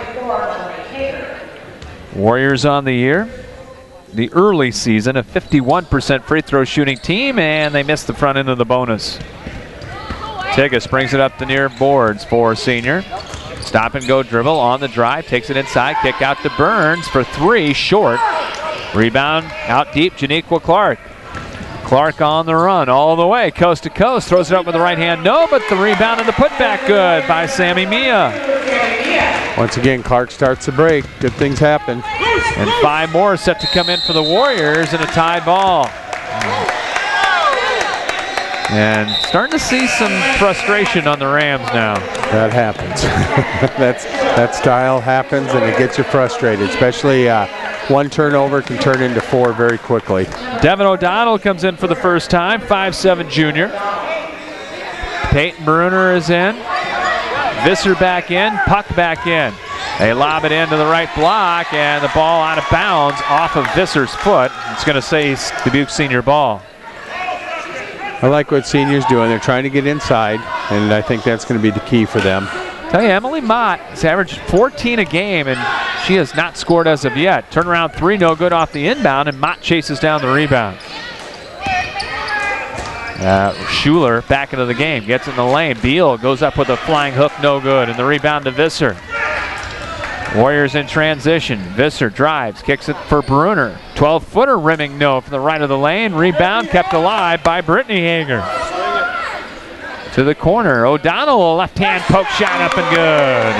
Warriors on the year. The early season, a 51% free throw shooting team, and they missed the front end of the bonus. Tigas brings it up the near boards for senior. Stop and go dribble on the drive, takes it inside, kick out to Burns for 3, short. Rebound out deep, Janiqua Clark. Clark on the run all the way, coast to coast, throws it up with the right hand, no, but the rebound and the putback good by Sammy Mia. Once again, Clark starts the break. Good things happen. And 5 more set to come in for the Warriors in a tied ball. And starting to see some frustration on the Rams now. That happens. that style happens, and it gets you frustrated, especially one turnover can turn into 4 very quickly. Devin O'Donnell comes in for the first time, 5'7" junior. Peyton Bruner is in. Visser back in, Puck back in. They lob it into the right block, and the ball out of bounds off of Visser's foot. It's going to say Dubuque senior ball. I like what senior's doing. They're trying to get inside, and I think that's going to be the key for them. Tell you, Emily Mott has averaged 14 a game, and she has not scored as of yet. Turnaround 3, no good off the inbound, and Mott chases down the rebound. Schuler back into the game, gets in the lane. Beal goes up with a flying hook, no good, and the rebound to Visser. Warriors in transition. Visser drives, kicks it for Bruner. 12-footer rimming no from the right of the lane. Rebound kept alive by Brittany Hager. To the corner. O'Donnell, a left-hand poke shot up and good.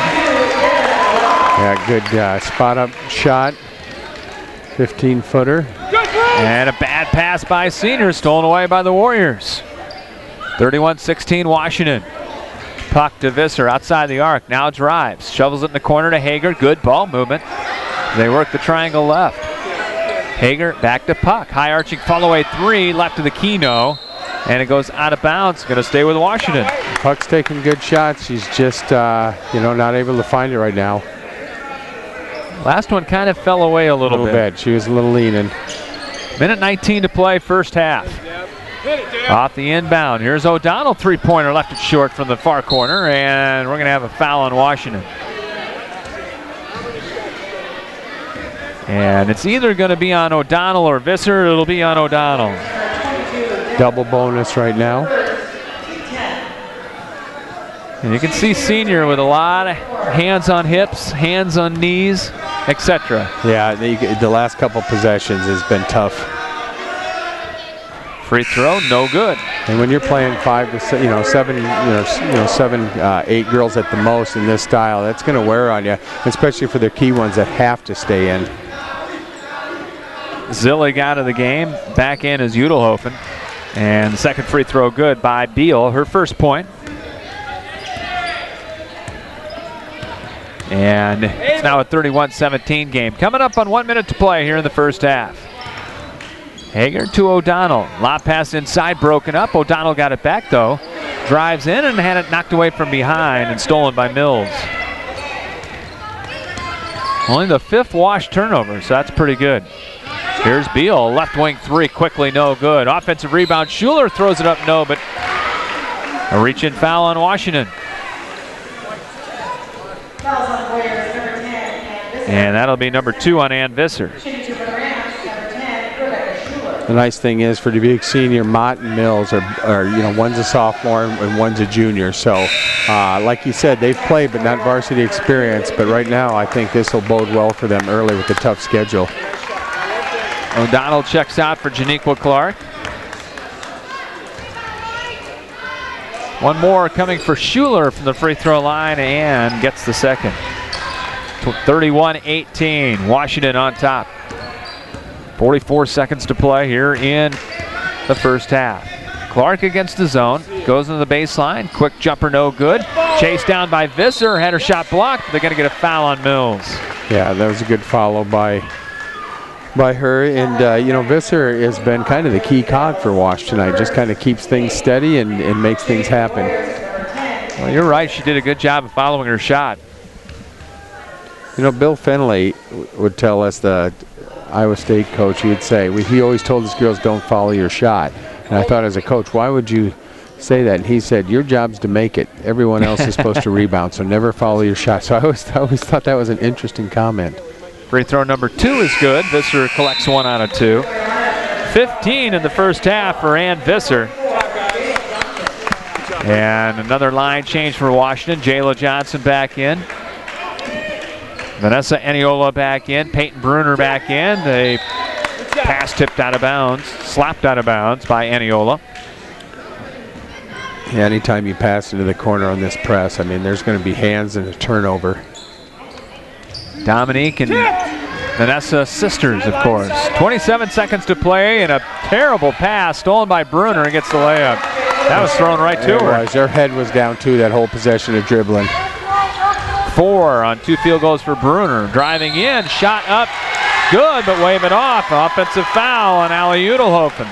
Yeah, good spot-up shot. 15-footer. And a bad pass by senior, stolen away by the Warriors. 31-16 Washington. Puck to Visser outside the arc, now drives, shovels it in the corner to Hager, good ball movement. They work the triangle left. Hager back to Puck, high arching follow-away 3, left to the Keno, and it goes out of bounds, going to stay with Washington. Puck's taking good shots, she's just, not able to find it right now. Last one kind of fell away a little bit. She was a little leaning. Minute 19 to play, first half. Off the inbound, here's O'Donnell, 3-pointer, left it short from the far corner, and we're going to have a foul on Washington. And it's either going to be on O'Donnell or Visser. It'll be on O'Donnell. Double bonus right now. And you can see senior with a lot of hands on hips, hands on knees, etc. Yeah, the last couple possessions has been tough. Free throw, no good. And when you're playing 5 to 7, 8 girls at the most in this style, that's going to wear on you, especially for the key ones that have to stay in. Zillig out of the game. Back in is Udelhofen. And the second free throw good by Beal, her first point. And it's now a 31-17 game. Coming up on 1 minute to play here in the first half. Hager to O'Donnell. Lob pass inside, broken up. O'Donnell got it back though. Drives in and had it knocked away from behind and stolen by Mills. Only the 5th Wash turnover, so that's pretty good. Here's Beal, left wing 3, quickly no good. Offensive rebound, Schuler throws it up, no, but a reach-in foul on Washington. And that'll be number 2 on Ann Visser. The nice thing is for Dubuque Senior, Mott and Mills are one's a sophomore and one's a junior. So, like you said, they've played but not varsity experience. But right now, I think this will bode well for them early with the tough schedule. O'Donnell checks out for Janiqua Clark. One more coming for Schuler from the free throw line and gets the second. 31-18, Washington on top. 44 seconds to play here in the first half. Clark against the zone, goes into the baseline, quick jumper no good. Chased down by Visser, had her shot blocked. They're going to get a foul on Mills. Yeah, that was a good follow by her, and Visser has been kind of the key cog for Wash tonight. Just kind of keeps things steady and makes things happen. Well, you're right, she did a good job of following her shot. Bill Finley would tell us, the Iowa State coach, he'd say, he always told his girls, don't follow your shot. And I thought, as a coach, why would you say that? And he said, your job's to make it. Everyone else is supposed to rebound, so never follow your shot. So I always thought that was an interesting comment. Free throw number 2 is good. Visser collects 1 out of 2. 15 in the first half for Ann Visser. And another line change for Washington. Jayla Johnson back in. Vanessa Eniola back in. Peyton Bruner back in. The pass tipped out of bounds, slapped out of bounds by Eniola. Yeah, anytime you pass into the corner on this press, I mean, there's going to be hands and a turnover. Dominique and Vanessa sisters, of course. 27 seconds to play, and a terrible pass stolen by Bruner and gets the layup. That was thrown right to her. Their head was down too, that whole possession of dribbling. 4 on 2 field goals for Bruner. Driving in, shot up, good, but wave it off. Offensive foul on Ali Udelhofen.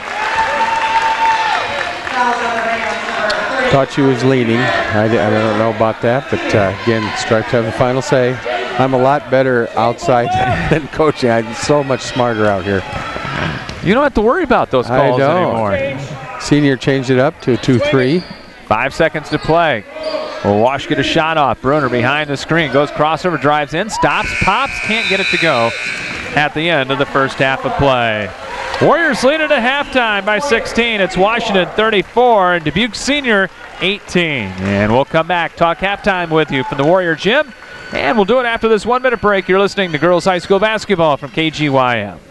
Thought she was leaning. I don't know about that, but again, stripes have the final say. I'm a lot better outside than coaching. I'm so much smarter out here. You don't have to worry about those calls anymore. Senior changed it up to a 2-3. 5 seconds to play. Well, Wash get a shot off. Bruner behind the screen. Goes crossover, drives in, stops, pops, can't get it to go at the end of the first half of play. Warriors lead it at halftime by 16. It's Washington 34 and Dubuque Senior 18. And we'll come back, talk halftime with you from the Warrior Gym. And we'll do it after this 1-minute break. You're listening to Girls High School Basketball from KGYM.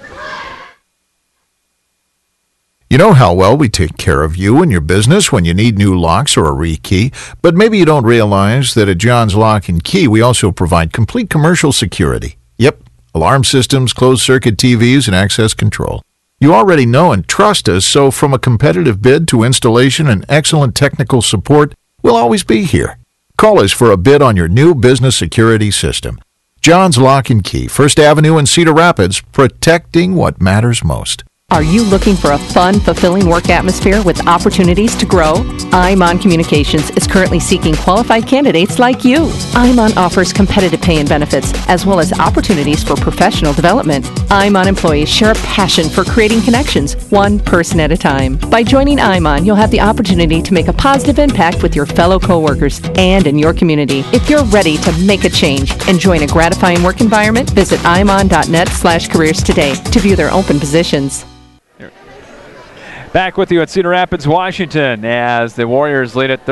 You know how well we take care of you and your business when you need new locks or a rekey, but maybe you don't realize that at John's Lock and Key, we also provide complete commercial security. Yep, alarm systems, closed-circuit TVs, and access control. You already know and trust us, so from a competitive bid to installation and excellent technical support, we'll always be here. Call us for a bid on your new business security system. John's Lock and Key, 1st Avenue in Cedar Rapids, protecting what matters most. Are you looking for a fun, fulfilling work atmosphere with opportunities to grow? IMON Communications is currently seeking qualified candidates like you. IMON offers competitive pay and benefits, as well as opportunities for professional development. IMON employees share a passion for creating connections, one person at a time. By joining IMON, you'll have the opportunity to make a positive impact with your fellow coworkers and in your community. If you're ready to make a change and join a gratifying work environment, visit imon.net/careers today to view their open positions. Back with you at Cedar Rapids, Washington, as the Warriors lead at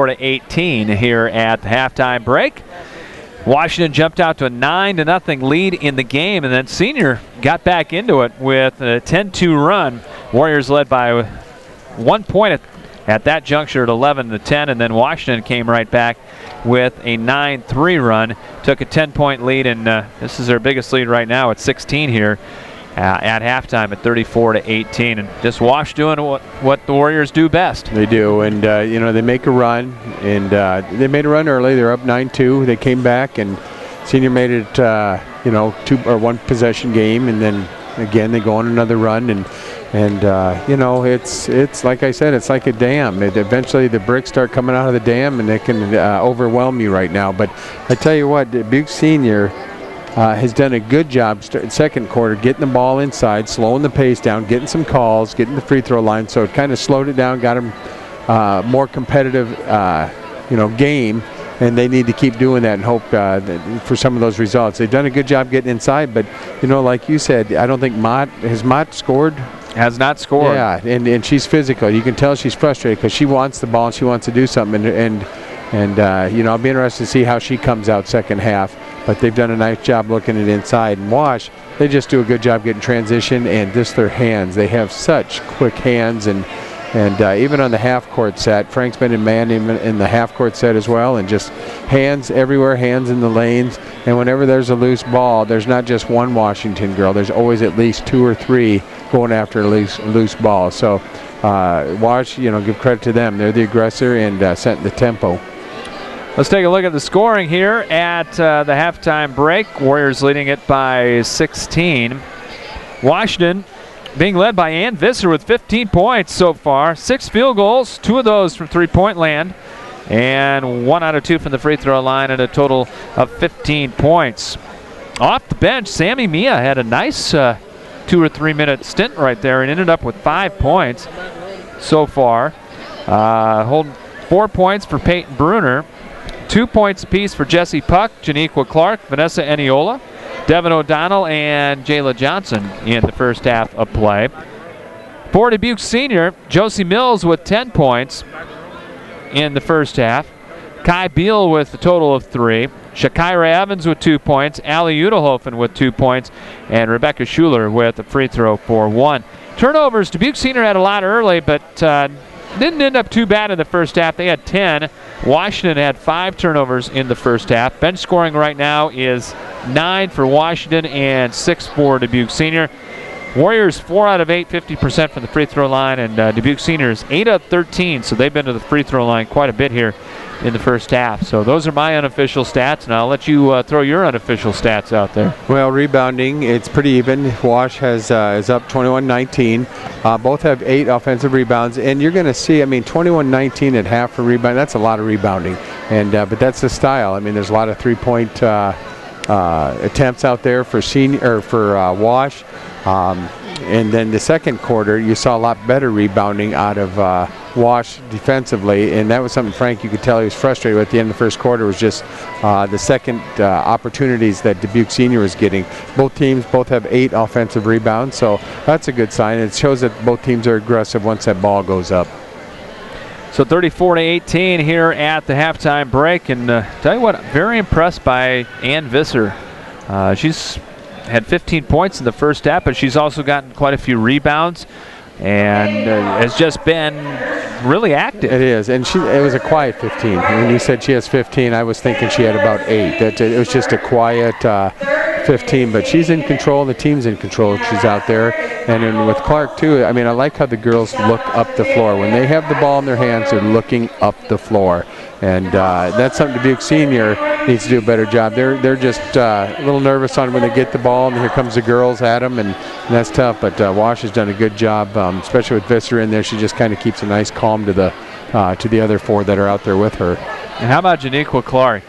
34-18 here at the halftime break. Washington jumped out to a 9-0 lead in the game, and then Senior got back into it with a 10-2 run. Warriors led by 1 point at that juncture at 11-10, and then Washington came right back with a 9-3 run. Took a 10-point lead, and this is their biggest lead right now at 16 here. At halftime at 34-18, and just Wash doing what the Warriors do best. They do, and you know, they make a run, and they made a run early. They're up 9-2. They came back, and Senior made it, you know, 1 possession game, and then again they go on another run, and you know, it's like I said, it's like a dam. Eventually the bricks start coming out of the dam, and they can overwhelm you right now. But I tell you what, Dubuque Senior has done a good job second quarter getting the ball inside, slowing the pace down, getting some calls, getting the free throw line. So it kind of slowed it down, got them more competitive, you know, game. And they need to keep doing that and hope for some of those results. They've done a good job getting inside, but you know, like you said, I don't think Mott scored. Has not scored. Yeah, and she's physical. You can tell she's frustrated because she wants the ball and she wants to do something. And you know, I'll be interested to see how she comes out second half. But they've done a nice job looking at inside. And Wash, they just do a good job getting transition and just their hands. They have such quick hands, and even on the half-court set, Frank's been in man in the half-court set as well, and just hands everywhere, hands in the lanes. And whenever there's a loose ball, there's not just one Washington girl. There's always at least 2 or 3 going after a loose ball. So Wash, you know, give credit to them. They're the aggressor and setting the tempo. Let's take a look at the scoring here at the halftime break. Warriors leading it by 16. Washington being led by Ann Visser with 15 points so far. 6 field goals, 2 of those from three-point land, and 1 out of 2 from the free throw line, and a total of 15 points. Off the bench, Sammy Mia had a nice 2 or 3 minute stint right there and ended up with 5 points so far. Holding 4 points for Peyton Bruner. 2 points apiece for Jesse Puck, Janiqua Clark, Vanessa Eniola, Devin O'Donnell, and Jayla Johnson in the first half of play. For Dubuque Senior, Josie Mills with 10 points. in the first half. Kai Beal with a total of 3. Shakira Evans with 2 points. Allie Udelhofen with 2 points. And Rebecca Schuler with a free throw for 1. Turnovers, Dubuque Senior had a lot early, but didn't end up too bad in the first half. They had 10. Washington had 5 turnovers in the first half. Bench scoring right now is 9 for Washington and 6 for Dubuque Senior. Warriors 4 out of 8, 50% from the free throw line, and Dubuque Seniors 8 out of 13, so they've been to the free throw line quite a bit here in the first half. So those are my unofficial stats, and I'll let you throw your unofficial stats out there. Well, rebounding, it's pretty even. Wash is up 21-19. Both have 8 offensive rebounds, and you're going to see, 21-19 at half for rebound. That's a lot of rebounding, and but that's the style. There's a lot of three-point attempts out there for Wash. And then the second quarter, you saw a lot better rebounding out of Wash defensively, and that was something, Frank, you could tell he was frustrated with. At the end of the first quarter was just the second opportunities that Dubuque Senior was getting. Both teams have 8 offensive rebounds, so that's a good sign. It shows that both teams are aggressive once that ball goes up. So 34-18 here at the halftime break, and tell you what, very impressed by Ann Visser. She's had 15 points in the first half, but she's also gotten quite a few rebounds and has just been really active. It is, and it was a quiet 15. When you said she has 15, I was thinking she had about 8. It was just a quiet 15, but she's in control, the team's in control. She's out there. And then with Clark, too, I like how the girls look up the floor. When they have the ball in their hands, they're looking up the floor. And that's something Dubuque Senior needs to do a better job. They're just a little nervous on when they get the ball, and here comes the girls at them, and that's tough. But Wash has done a good job, especially with Visser in there. She just kind of keeps a nice calm to the other 4 that are out there with her. And how about Janiqua Clark?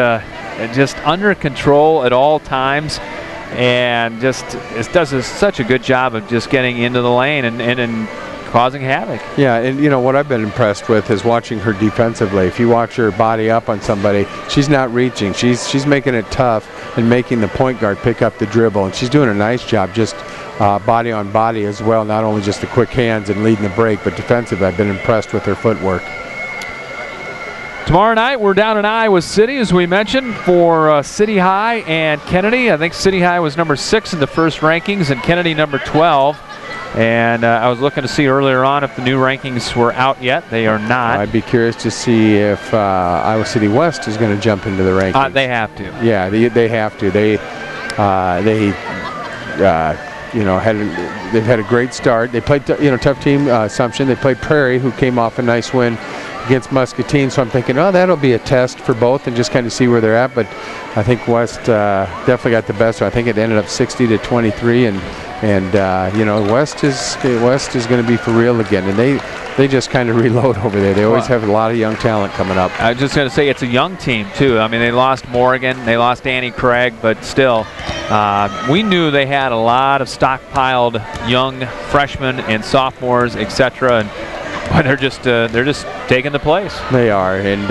Just under control at all times, and just does such a good job of just getting into the lane and causing havoc. Yeah, and what I've been impressed with is watching her defensively. If you watch her body up on somebody, she's not reaching. She's making it tough and making the point guard pick up the dribble, and she's doing a nice job just body on body as well, not only just the quick hands and leading the break, but defensively I've been impressed with her footwork. Tomorrow night, we're down in Iowa City, as we mentioned, for City High and Kennedy. I think City High was number 6 in the first rankings and Kennedy number 12. And I was looking to see earlier on if the new rankings were out yet. They are not. I'd be curious to see if Iowa City West is going to jump into the rankings. They have to. Yeah, they have to. They've had a great start. They played tough team, Assumption. They played Prairie, who came off a nice win against Muscatine. So I'm thinking, that'll be a test for both and just kind of see where they're at. But I think West definitely got the best. So I think it ended up 60-23, and West is going to be for real again, and they just kind of reload over there. They always have a lot of young talent coming up. I was just going to say it's a young team too. They lost Morgan, they lost Annie Craig, but still, we knew they had a lot of stockpiled young freshmen and sophomores, etc. But they're just taking the place. They are, and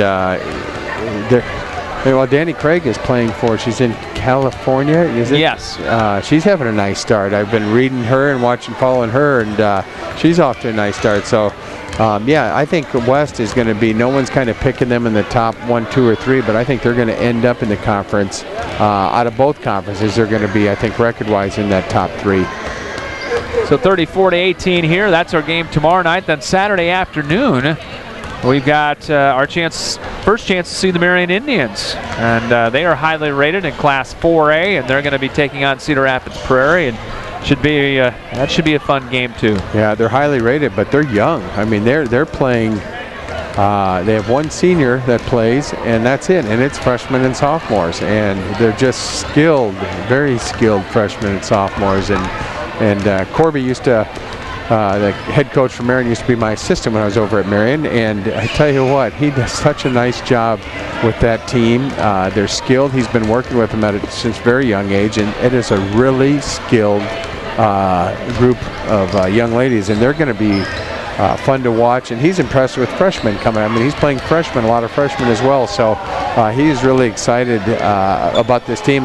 Danny Craig is playing she's in California, is it? Yes. She's having a nice start. I've been reading her and following her, and she's off to a nice start. So, I think West is going to be, no one's kind of picking them in the top 1, 2, or 3, but I think they're going to end up in the conference. Out of both conferences, they're going to be, I think, record-wise in that top 3. So 34-18 here. That's our game tomorrow night. Then Saturday afternoon, we've got our first chance to see the Marion Indians, and they are highly rated in Class 4A, and they're going to be taking on Cedar Rapids Prairie, and that should be a fun game too. Yeah, they're highly rated, but they're young. They're playing. They have one senior that plays, and that's it. And it's freshmen and sophomores, and they're just skilled, very skilled freshmen and sophomores. And Corby used to. The head coach from Marion used to be my assistant when I was over at Marion, and I tell you what, he does such a nice job with that team. They're skilled. He's been working with them since a very young age, and it is a really skilled group of young ladies, and they're going to be fun to watch. And he's impressed with freshmen coming. He's playing freshmen, a lot of freshmen as well, so he's really excited about this team. And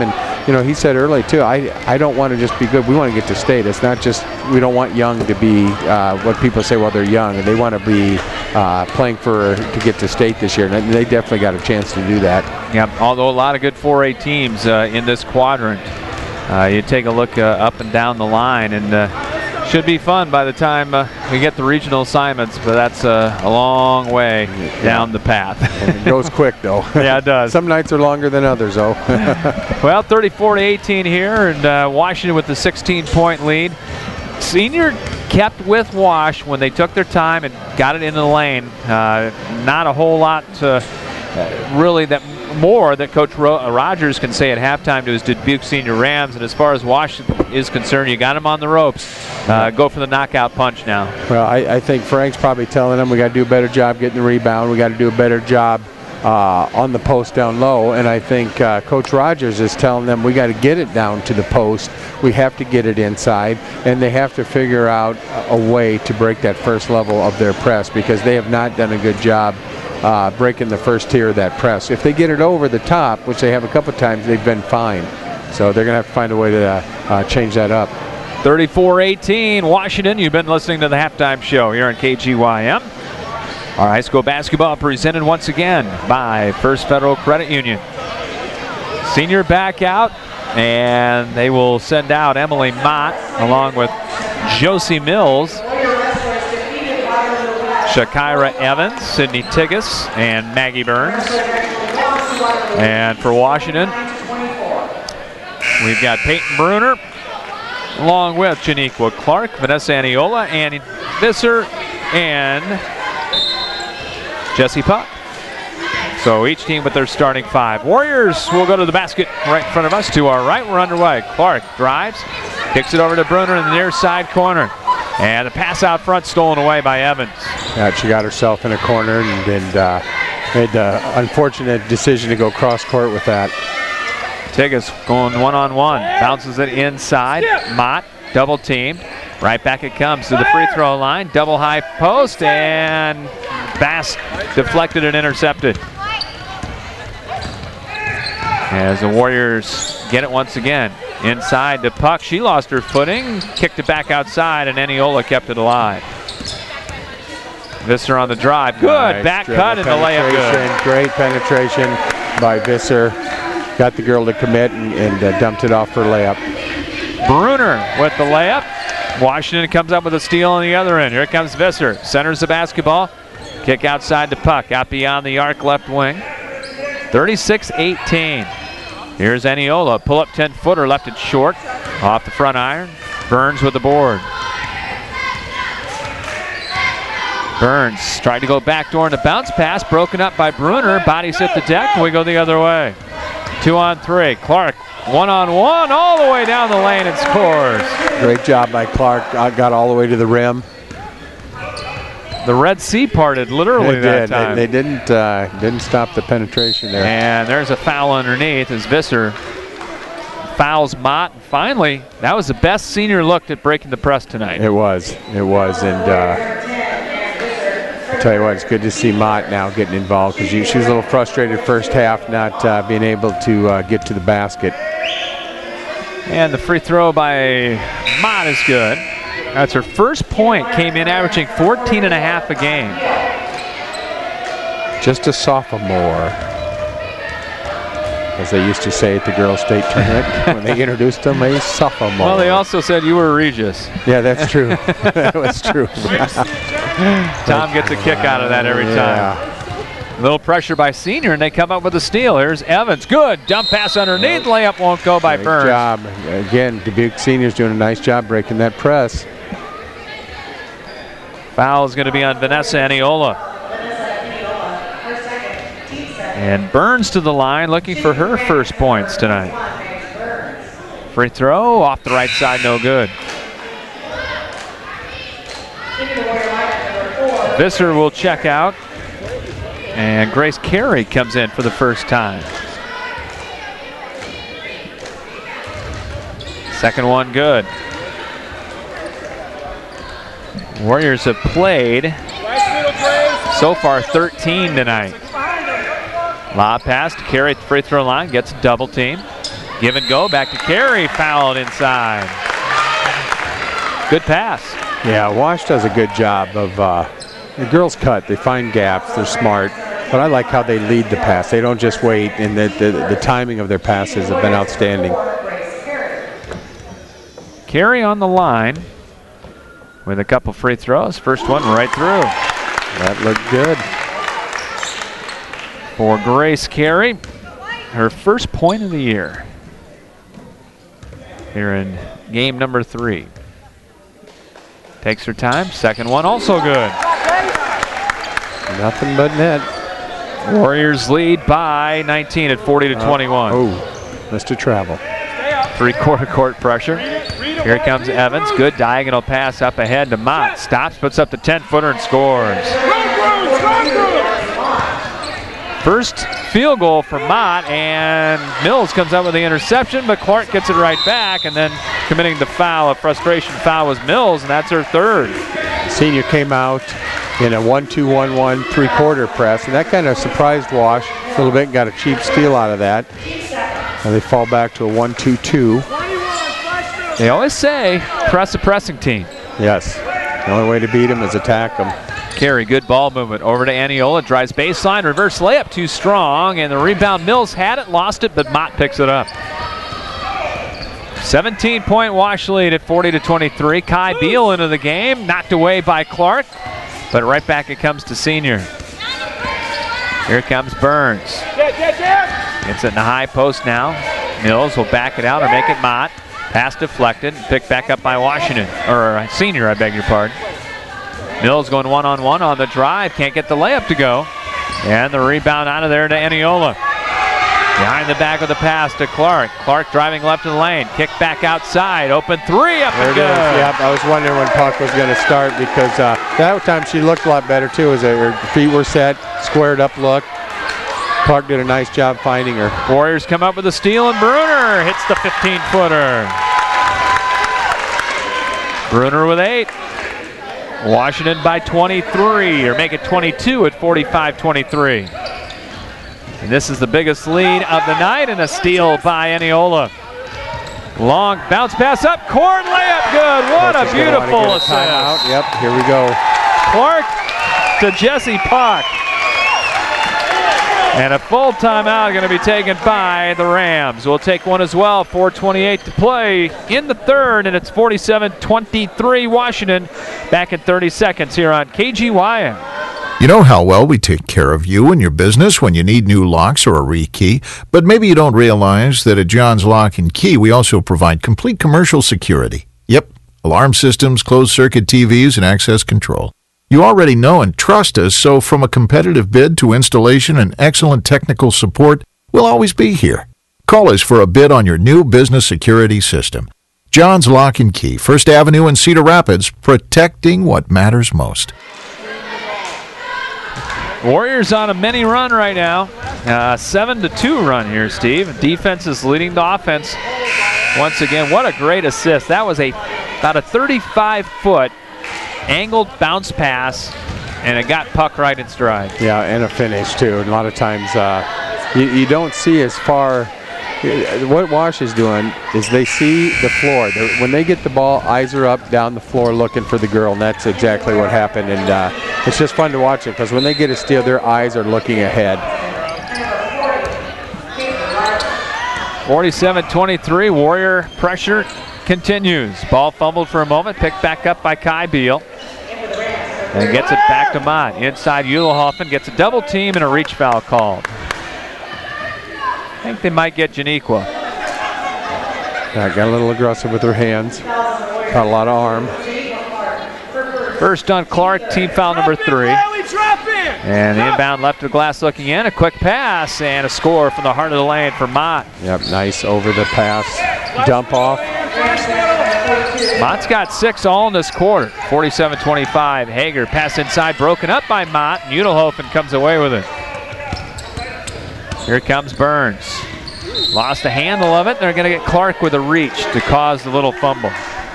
you know, he said earlier too, I don't want to just be good. We want to get to state. It's not just, we don't want young to be what people say, well, they're young, and they want to be playing to get to state this year, and they definitely got a chance to do that. Yeah, although a lot of good 4A teams in this quadrant. You take a look up and down the line, and should be fun by the time we get the regional assignments, but that's a long way down the path. It goes quick, though. Yeah, it does. Some nights are longer than others, though. Well, 34-18 here, and Washington with the 16-point lead. Senior kept with Wash when they took their time and got it into the lane. Not a whole lot really more that Coach Rogers can say at halftime to his Dubuque Senior Rams. And as far as Washington is concerned, you got him on the ropes. Go for the knockout punch now. Well, I think Frank's probably telling them we got to do a better job getting the rebound. We got to do a better job on the post down low. And I think Coach Rogers is telling them we got to get it down to the post. We have to get it inside, and they have to figure out a way to break that first level of their press, because they have not done a good job breaking the first tier of that press. If they get it over the top, which they have a couple times, they've been fine. So they're going to have to find a way to change that up. 34-18, Washington. You've been listening to the halftime show here on KGYM. Our high school basketball presented once again by First Federal Credit Union. Senior back out, and they will send out Emily Mott along with Josie Mills, Shakira Evans, Sydney Tigas, and Maggie Burns. And for Washington, we've got Peyton Bruner, along with Janiqua Clark, Vanessa Aniola, Annie Visser, and Jessie Puck. So each team with their starting five. Warriors will go to the basket right in front of us. To our right, we're underway. Clark drives, kicks it over to Bruner in the near side corner. And the pass out front stolen away by Evans. Yeah, she got herself in a corner and made the unfortunate decision to go cross court with that. Tigas going one-on-one. Bounces it inside. Mott double teamed. Right back it comes to the free throw line. Double high post, and Bass deflected and intercepted. As the Warriors get it once again. Inside to Puck. She lost her footing, kicked it back outside, and Aniola kept it alive. Visser on the drive. Good. Nice. Back cut and the layup good. Great penetration by Visser. Got the girl to commit and dumped it off for layup. Bruner with the layup. Washington comes up with a steal on the other end. Here comes Visser. Centers the basketball. Kick outside to Puck. Out beyond the arc left wing. 36-18. Here's Aniola. Pull up 10-footer. Left it short. Off the front iron. Burns with the board. Burns tried to go backdoor in a bounce pass. Broken up by Bruner. Bodies hit the deck. And we go the other way. 2-on-3. Clark one-on-one all the way down the lane and scores. Great job by Clark. Got all the way to the rim. The Red Sea parted literally that time. They didn't stop the penetration there. And there's a foul underneath as Visser fouls Mott. Finally, that was the best senior look at breaking the press tonight. It was, and I'll tell you what, it's good to see Mott now getting involved, because she was a little frustrated first half not being able to get to the basket. And the free throw by Mott is good. That's her first point, came in averaging 14 and a half a game. Just a sophomore, as they used to say at the girls' state tournament when they introduced them, a sophomore. Well, they also said you were Regis. Yeah, that's true. That was true. Tom gets a kick out of that every time. A little pressure by senior, and they come up with a steal. Here's Evans. Good. Dump pass underneath. Layup won't go by Burns. Good job. Again, Dubuque Senior's doing a nice job breaking that press. Foul is going to be on Vanessa Aniola. And Burns to the line, looking for her first points tonight. Free throw off the right side, no good. Visser will check out. And Grace Carey comes in for the first time. Second one good. Warriors have played so far 13 tonight. Lob pass to Carey at the free throw line, gets a double team. Give and go, back to Carey, fouled inside. Good pass. Yeah, Wash does a good job of, the girls cut, they find gaps, they're smart, but I like how they lead the pass. They don't just wait, and the timing of their passes have been outstanding. Carey on the line with a couple free throws. First one right through. That looked good. For Grace Carey, her first point of the year here in game number 3. Takes her time. Second one also good. Nothing but net. Warriors lead by 19 at 40-21. Oh, missed a travel. 3-quarter court pressure. Here comes Evans. Good diagonal pass up ahead to Mott. Stops, puts up the 10-footer and scores. First field goal for Mott, and Mills comes up with the interception, but Clark gets it right back, and then committing the foul, a frustration foul, was Mills, and that's her third. Senior came out in a 1-2-1-1 3-quarter press, and that kind of surprised Wash a little bit and got a cheap steal out of that. And they fall back to a 1-2-2. They always say press a pressing team. Yes. The only way to beat them is attack them. Carey, good ball movement. Over to Aniola, drives baseline, reverse layup too strong, and the rebound, Mills had it, lost it, but Mott picks it up. 17-point Wash lead at 40-23. Kai Beal into the game, knocked away by Clark, but right back it comes to Senior. Here comes Burns. Gets it in the high post now. Mills will back it out or make it Mott. Pass deflected, picked back up by Washington, or Senior, I beg your pardon. Mills going one-on-one on the drive, can't get the layup to go. And the rebound out of there to Aniola. Behind the back of the pass to Clark. Clark driving left in the lane, kick back outside, open three, up and good. Yep, I was wondering when Puck was going to start because that time she looked a lot better too as her feet were set, squared up look. Clark did a nice job finding her. Warriors come up with a steal, and Bruner hits the 15-footer. Bruner with 8. Washington by 23, or make it 22 at 45-23. And this is the biggest lead of the night, and a steal by Aniola. Long bounce pass up court, layup good. What a beautiful assist. Yep, here we go. Clark to Jesse Puck. And a full timeout going to be taken by the Rams. We'll take one as well. 4:28 to play in the third, and it's 47-23 Washington. Back in 30 seconds here on KGYM. You know how well we take care of you and your business when you need new locks or a rekey, but maybe you don't realize that at John's Lock and Key, we also provide complete commercial security. Yep, alarm systems, closed-circuit TVs, and access control. You already know and trust us, so from a competitive bid to installation and excellent technical support, we'll always be here. Call us for a bid on your new business security system. John's Lock and Key, 1st Avenue in Cedar Rapids, protecting what matters most. Warriors on a mini run right now. 7-2 run here, Steve. Defense is leading the offense. Once again, what a great assist. That was about a 35-foot angled bounce pass, and it got Puck right in stride. Yeah, and a finish too. And a lot of times you don't see as far. What Wash is doing is they see the floor. When they get the ball, eyes are up down the floor looking for the girl, and that's exactly what happened. And it's just fun to watch it because when they get a steal, their eyes are looking ahead. 47-23, Warrior pressure continues. Ball fumbled for a moment, picked back up by Kai Beal. And gets it back to Mott. Inside, Uhlehoffen gets a double team and a reach foul called. I think they might get Janiqua. Got a little aggressive with her hands. Got a lot of arm. First on Clark, team foul number 3. And the inbound left of the glass looking in. A quick pass and a score from the heart of the lane for Mott. Yep, nice over the pass. Dump off. Mott's got 6 all in this quarter. 47-25. Hager pass inside, broken up by Mott. And Uhlehoffen comes away with it. Here comes Burns. Lost the handle of it. They're going to get Clark with a reach to cause the little fumble.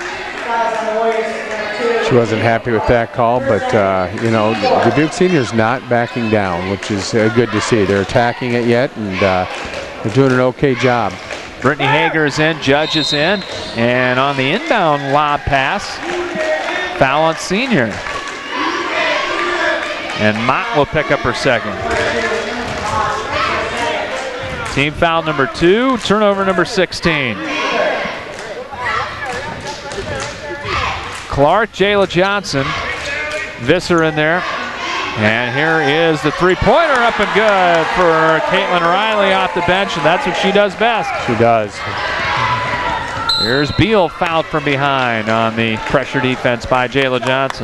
She wasn't happy with that call, but Dubuque Senior's not backing down, which is good to see. They're attacking it yet, and they're doing an okay job. Brittany Hager is in, Judge is in, and on the inbound lob pass, foul on senior. And Mott will pick up her second. Team foul number 2, turnover number 16. Clark, Jayla Johnson, Visser in there. And here is the three-pointer, up and good for Caitlin Riley off the bench, and that's what she does best. She does. Here's Beal fouled from behind on the pressure defense by Jayla Johnson.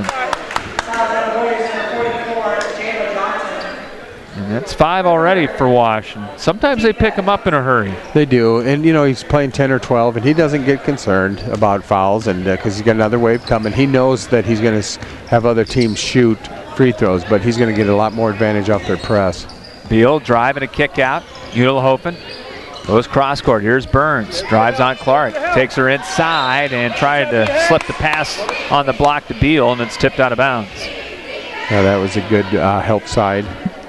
And that's 5 already for Wash. And sometimes they pick him up in a hurry. They do, and you know he's playing 10 or 12, and he doesn't get concerned about fouls, and because he's got another wave coming. He knows that he's going to have other teams shoot free throws, but he's going to get a lot more advantage off their press. Beal driving a kick out. Udelhofen goes cross court. Here's Burns, drives on Clark, takes her inside and tried to slip the pass on the block to Beal, and it's tipped out of bounds. Yeah, that was a good help side.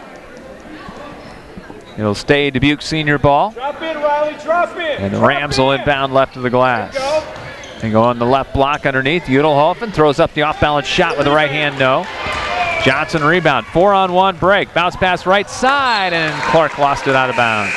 It'll stay Dubuque senior ball. Drop in, Riley, drop in. And the Rams will inbound left of the glass. And go on the left block underneath. Udelhofen throws up the off-balance shot with the right hand, no. Johnson rebound, 4-on-1 break. Bounce pass right side, and Clark lost it out of bounds.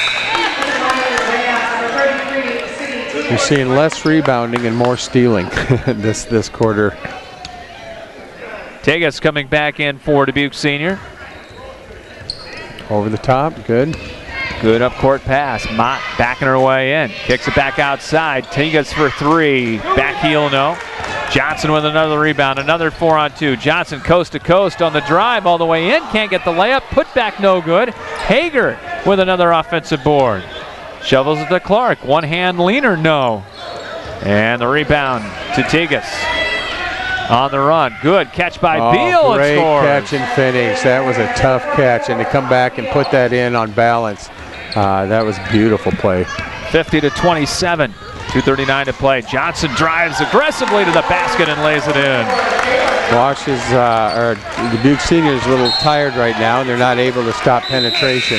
You're seeing less rebounding and more stealing this quarter. Tegas coming back in for Dubuque senior. Over the top, good. Good up court pass. Mott backing her way in. Kicks it back outside. Tegas for 3. Back heel, no. Johnson with another rebound. Another 4-on-2. Johnson coast to coast on the drive all the way in. Can't get the layup. Put back no good. Hager with another offensive board. Shovels it to Clark. One hand leaner, no. And the rebound to Tegas. On the run. Good catch by Beal. Great scores. catch and finish. That was a tough catch, and to come back and put that in on balance, that was a beautiful play. 50-27. 2:39 to play. Johnson drives aggressively to the basket and lays it in. Wash is, or Dubuque Senior is a little tired right now, and they're not able to stop penetration.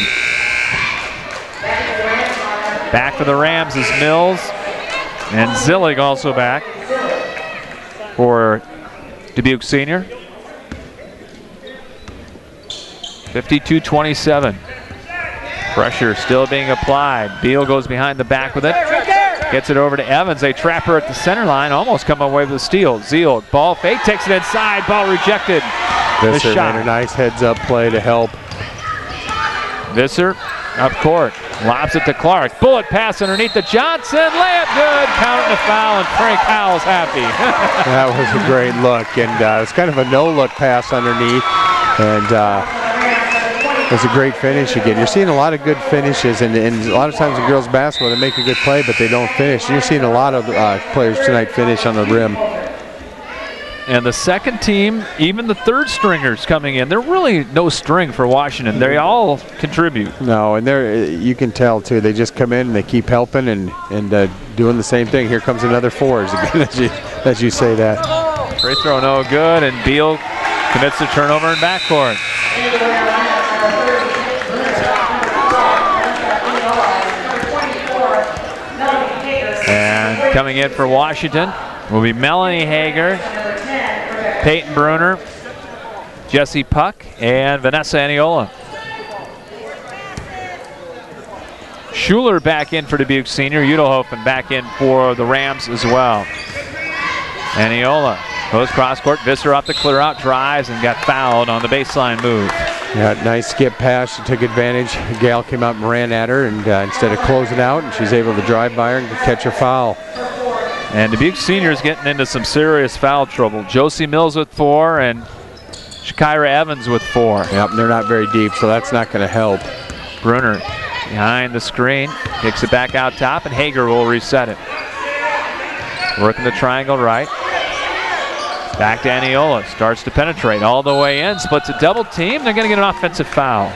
Back for the Rams is Mills, and Zillig also back for Dubuque Senior. 52-27. Pressure still being applied. Beal goes behind the back with it. Gets it over to Evans. They trap her at the center line. Almost come away with a steal. Zeal, ball fake, takes it inside. Ball rejected. Visser made a nice heads-up play to help. Visser up court. Lobs it to Clark. Bullet pass underneath to Johnson. Layup good. Counting the foul, and Frank Howell's happy. That was a great look, and it's kind of a no-look pass underneath, and it was a great finish again. You're seeing a lot of good finishes, and a lot of times in girls basketball they make a good play, but they don't finish. You're seeing a lot of players tonight finish on the rim. And the second team, even the third stringers coming in, they're really no string for Washington. They all contribute. No, and you can tell too. They just come in and they keep helping and doing the same thing. Here comes another fours again, as you say that. Free throw no good, and Beal commits the turnover in backcourt. And coming in for Washington will be Melanie Hager, Peyton Bruner, Jessie Puck, and Vanessa Aniola. Schuler back in for Dubuque Senior. Udelhofen back in for the Rams as well. Aniola goes cross court. Visser off the clear out, drives, and got fouled on the baseline move. Yeah, nice skip pass. She took advantage. Gal came out and ran at her, and instead of closing out, and she's able to drive by her and catch a foul. And Dubuque Senior is getting into some serious foul trouble. Josie Mills with 4 and Shakira Evans with 4. Yep, they're not very deep, so that's not going to help. Bruner behind the screen, kicks it back out top, and Hager will reset it. Working the triangle right. Back to Aniola, starts to penetrate all the way in, splits a double team. They're going to get an offensive foul.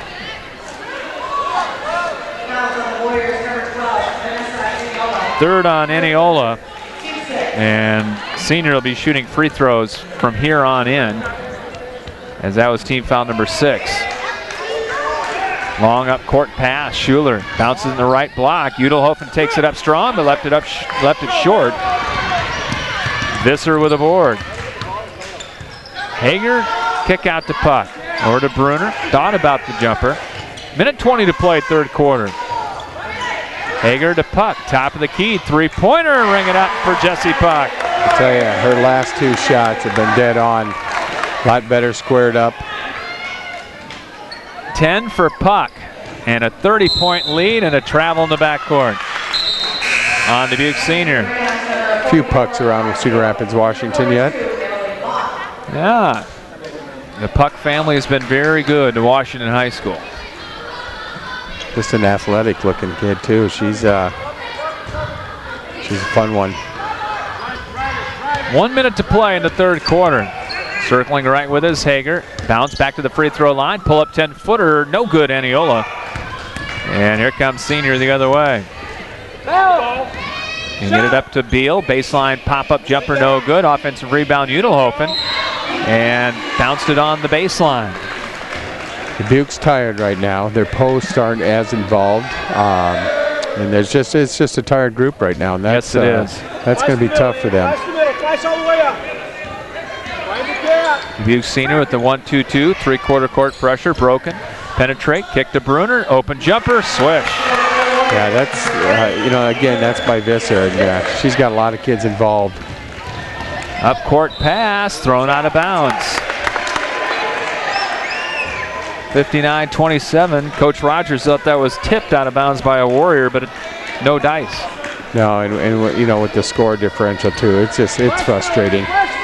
Third on Aniola. And Senior will be shooting free throws from here on in, as that was team foul number 6. Long up court pass. Schuler bounces in the right block. Udelhofen takes it up strong, but left it short. Visser with a board. Hager, kick out to Puck. Or to Bruner. Thought about the jumper. Minute 20 to play, third quarter. Hager to Puck. Top of the key. Three-pointer. Ring it up for Jessie Puck. I tell you, her last two shots have been dead on. A lot better squared up. 10 for Puck. And a 30-point lead and a travel in the backcourt. On Dubuque Senior. A few pucks around with Cedar Rapids, Washington yet. Yeah. The Puck family has been very good to Washington High School. Just an athletic looking kid too. She's a fun one. 1 minute to play in the third quarter. Circling right with us, Hager. Bounce back to the free throw line. Pull up 10-footer. No good, Aniola. And here comes Senior the other way. And get it up to Beal. Baseline pop-up jumper, no good. Offensive rebound, Udelhofen. And bounced it on the baseline. Dubuque's tired right now. Their posts aren't as involved. And it's just a tired group right now. And that's, yes, it is. That's going to be tough for them. Dubuque Senior with the 1-2-2. Three-quarter court pressure, broken. Penetrate, kick to Bruner. Open jumper, swish. Yeah, that's, again, that's by Visser. And, she's got a lot of kids involved. Up court pass, thrown out of bounds. 59-27. Coach Rogers thought that was tipped out of bounds by a Warrior, but no dice. No, and with the score differential too, it's frustrating.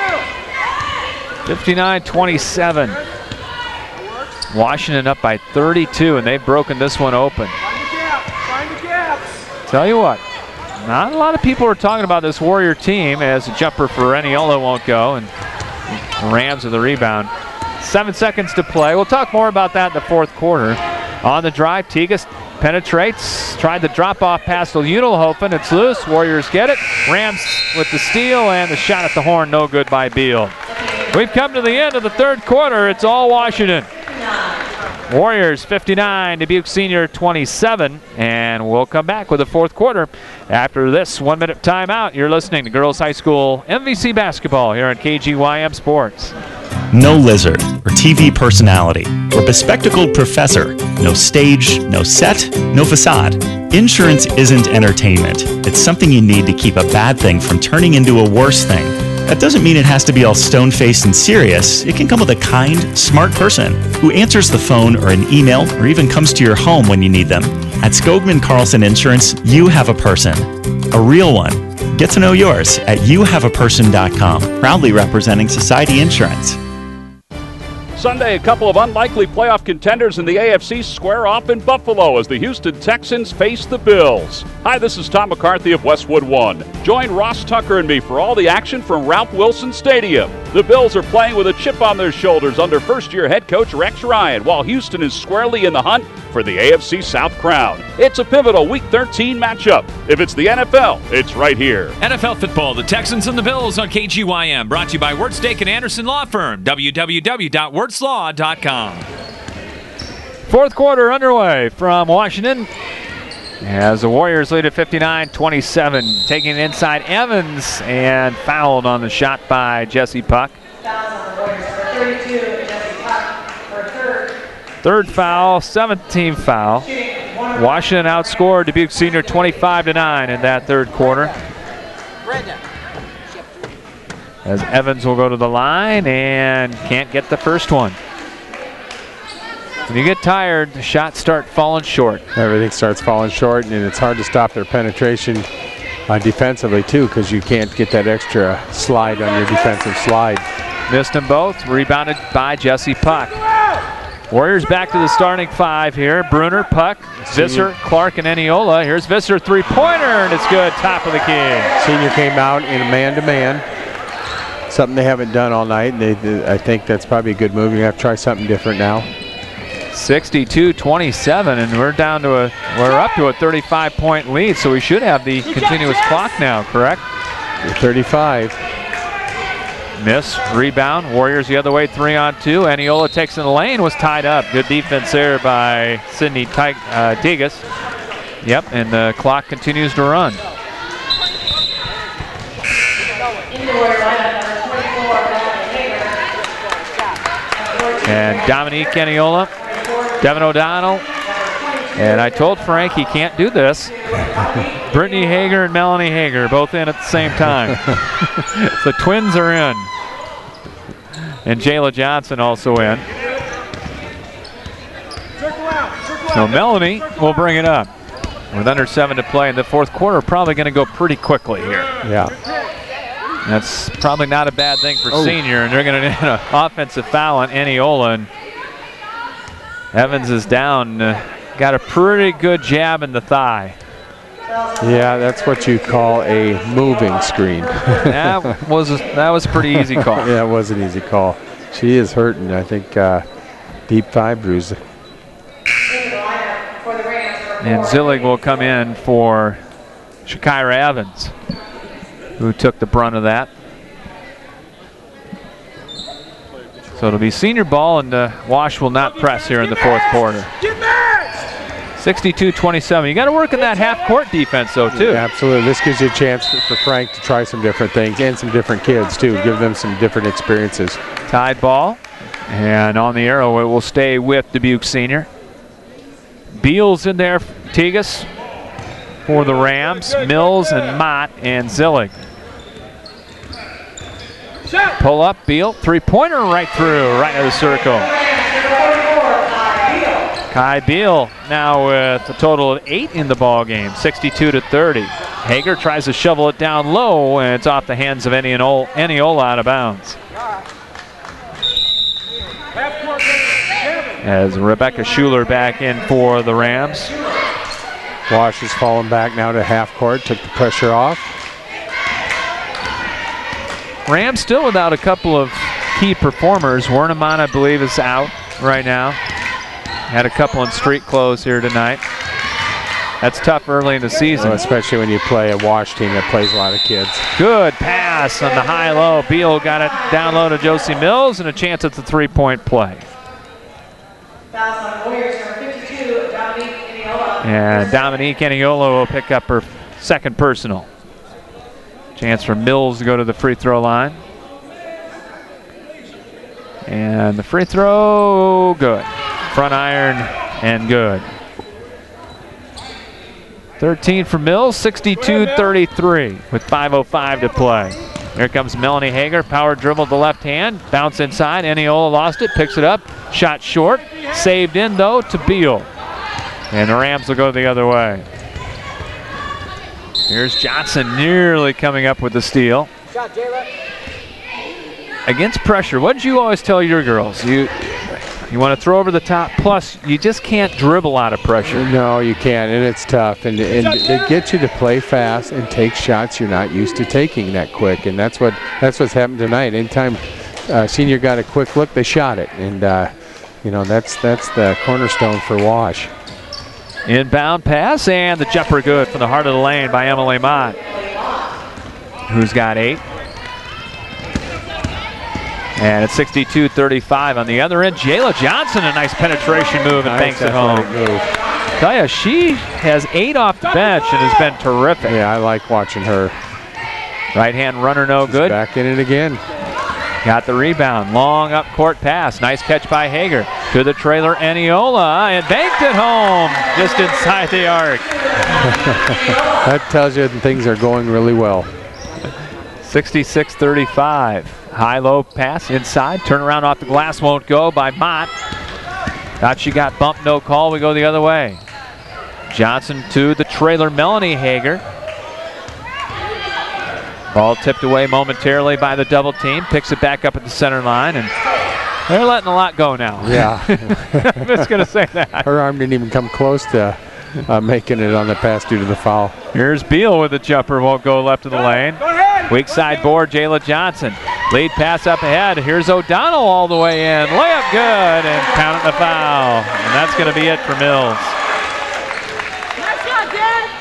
59-27. Washington up by 32, and they've broken this one open. Tell you what, not a lot of people are talking about this Warrior team as a jumper for Eniola won't go, and Rams with the rebound. 7 seconds to play. We'll talk more about that in the fourth quarter. On the drive, Tigas penetrates, tried the drop-off pass to Udelhofen. It's loose. Warriors get it. Rams with the steal, and the shot at the horn, no good by Beal. We've come to the end of the third quarter. It's all Washington. Warriors 59, Dubuque Senior 27, and we'll come back with the fourth quarter after this 1 minute timeout. You're listening to Girls High School MVC basketball here on KGYM Sports. No lizard or TV personality or bespectacled professor. No stage, no set, no facade. Insurance isn't entertainment. It's something you need to keep a bad thing from turning into a worse thing. That doesn't mean it has to be all stone-faced and serious. It can come with a kind, smart person who answers the phone or an email or even comes to your home when you need them. At Skogman Carlson Insurance, you have a person. A real one. Get to know yours at youhaveaperson.com. Proudly representing Society Insurance. Sunday, a couple of unlikely playoff contenders in the AFC square off in Buffalo as the Houston Texans face the Bills. Hi, this is Tom McCarthy of Westwood One. Join Ross Tucker and me for all the action from Ralph Wilson Stadium. The Bills are playing with a chip on their shoulders under first-year head coach Rex Ryan, while Houston is squarely in the hunt for the AFC South crown. It's a pivotal Week 13 matchup. If it's the NFL, it's right here. NFL football, the Texans and the Bills on KGYM. Brought to you by Wurtsteak and Anderson Law Firm. www.wurtslaw.com. Fourth quarter underway from Washington as the Warriors lead at 59-27. Taking it inside Evans and fouled on the shot by Jessie Puck. Third foul, 17th foul. Washington outscored Dubuque Senior 25-9 in that third quarter. As Evans will go to the line and can't get the first one. When you get tired, the shots start falling short. Everything starts falling short, and it's hard to stop their penetration defensively too, because you can't get that extra slide on your defensive slide. Missed them both. Rebounded by Jessie Puck. Warriors back to the starting five here. Bruner, Puck, Visser, Clark, and Eniola. Here's Visser, three-pointer, and it's good. Top of the key. Senior came out in a man-to-man. Something they haven't done all night. I think that's probably a good move. You have to try something different now. 62-27, and we're up to a 35-point lead, so we should have the continuous clock now, correct? 35. Miss, rebound, Warriors the other way, 3-on-2. Eniola takes in the lane, was tied up. Good defense there by Sydney Tigas. Yep, and the clock continues to run. And Dominique Eniola, Devin O'Donnell, and I told Frank he can't do this. Brittany Hager and Melanie Hager both in at the same time. The twins are in. And Jayla Johnson also in. So Melanie will bring it up. With under 7 to play in the fourth quarter, probably going to go pretty quickly here. Yeah. That's probably not a bad thing for senior, and they're going to get an offensive foul on Eniola. And Evans is down. Got a pretty good jab in the thigh. Yeah, that's what you call a moving screen. that was a pretty easy call. Yeah, it was an easy call. She is hurting, I think, deep thigh bruise. And Zillig will come in for Shakira Evans, who took the brunt of that. So it'll be senior ball, and Wash will not press here in the fourth quarter. 62-27. You got to work on that half-court defense, though, too. Yeah, absolutely. This gives you a chance for Frank to try some different things and some different kids, too. Give them some different experiences. Tied ball, and on the arrow, it will stay with Dubuque Senior. Beals in there, Tigas for the Rams, Mills and Mott and Zillig. Pull up, Beal, three-pointer right through, right of the circle. Kai Beal now with a total of 8 in the ball game, 62-30. Hager tries to shovel it down low, and it's off the hands of Eniola out of bounds. As Rebecca Schuler back in for the Rams. Wash is falling back now to half court, took the pressure off. Rams still without a couple of key performers. Wernemann, I believe, is out right now. Had a couple in street clothes here tonight. That's tough early in the season. Well, especially when you play a Wash team that plays a lot of kids. Good pass on the high-low. Beal got it down low to Josie Mills, and a chance at the three-point play. And Dominique Eniola will pick up her second personal. Chance for Mills to go to the free throw line. And the free throw, good. Front iron and good. 13 for Mills, 62-33 with 5:05 to play. Here comes Melanie Hager, power dribble to the left hand, bounce inside, Eniola lost it, picks it up, shot short, saved in though to Beal. And the Rams will go the other way. Here's Johnson nearly coming up with the steal. Against pressure, what did you always tell your girls? You want to throw over the top, plus you just can't dribble out of pressure. No, you can't, and it's tough. And they get you to play fast and take shots you're not used to taking that quick, and that's what's happened tonight. Anytime senior got a quick look, they shot it, and that's the cornerstone for Wash. Inbound pass, and the jumper good from the heart of the lane by Emily Mott, who's got 8. And it's 62-35 on the other end. Jayla Johnson, a nice penetration move and banks it home. Tell you, she has 8 off the bench and has been terrific. Yeah, I like watching her. Right hand runner, no good. Back in it again. Got the rebound. Long up court pass. Nice catch by Hager. To the trailer, Eniola, and banked it home just inside the arc. That tells you that things are going really well. 66-35. High-low pass inside. Turnaround off the glass won't go by Mott. Thought she got bumped, no call. We go the other way. Johnson to the trailer, Melanie Hager. Ball tipped away momentarily by the double team. Picks it back up at the center line, and they're letting a lot go now. Yeah. I'm just going to say that. Her arm didn't even come close to making it on the pass due to the foul. Here's Beal with the jumper. Won't go left of the lane. Weak side board, Jayla Johnson. Lead pass up ahead. Here's O'Donnell all the way in. Layup good, and counting the foul. And that's going to be it for Mills.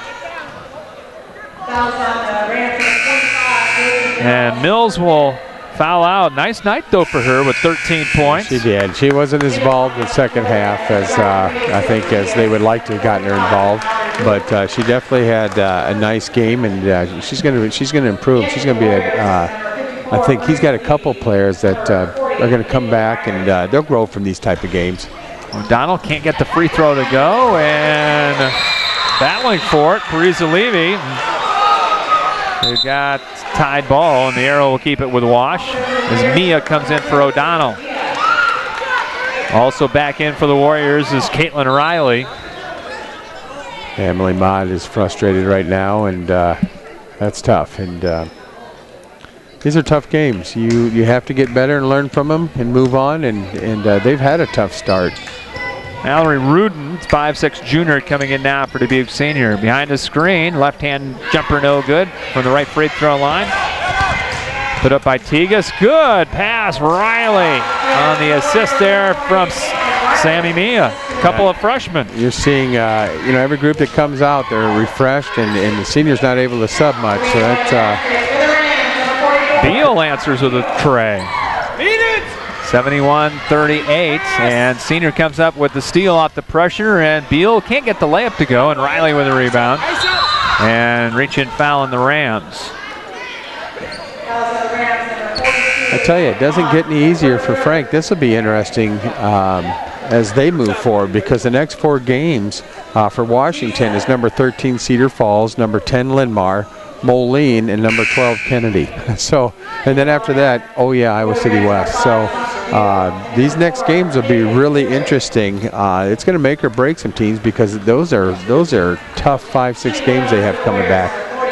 And Mills will foul out. Nice night, though, for her with 13 points. She did. She wasn't as involved in the second half as I think as they would like to have gotten her involved. But she definitely had a nice game, and she's going to improve. She's going to be I think he's got a couple players that are going to come back, and they'll grow from these type of games. O'Donnell can't get the free throw to go, and battling for it, Parisa Levy. We've got tied ball, and the arrow will keep it with Wash as Mia comes in for O'Donnell. Also back in for the Warriors is Caitlin Riley. Emily Mott is frustrated right now, and that's tough. And these are tough games. You have to get better and learn from them and move on, and they've had a tough start. Mallory Rudin, 5'6" junior, coming in now for Dubuque Senior. Behind the screen, left-hand jumper no good from the right free throw line. Put up by Tigas. Good pass, Riley on the assist there from Sammy Mia. Couple of freshmen. You're seeing, every group that comes out, they're refreshed, and the senior's not able to sub much. So that's. Beal answers with a tray. 71-38, and Senior comes up with the steal off the pressure, and Beal can't get the layup to go, and Riley with a rebound. And reach-in foul in the Rams. I tell you, it doesn't get any easier for Frank. This will be interesting as they move forward, because the next 4 games for Washington is number 13 Cedar Falls, number 10 Linn-Mar, Moline, and number 12 Kennedy. So, and then after that, Iowa City West. So these next games will be really interesting. It's going to make or break some teams, because those are tough 5-6 games they have coming back.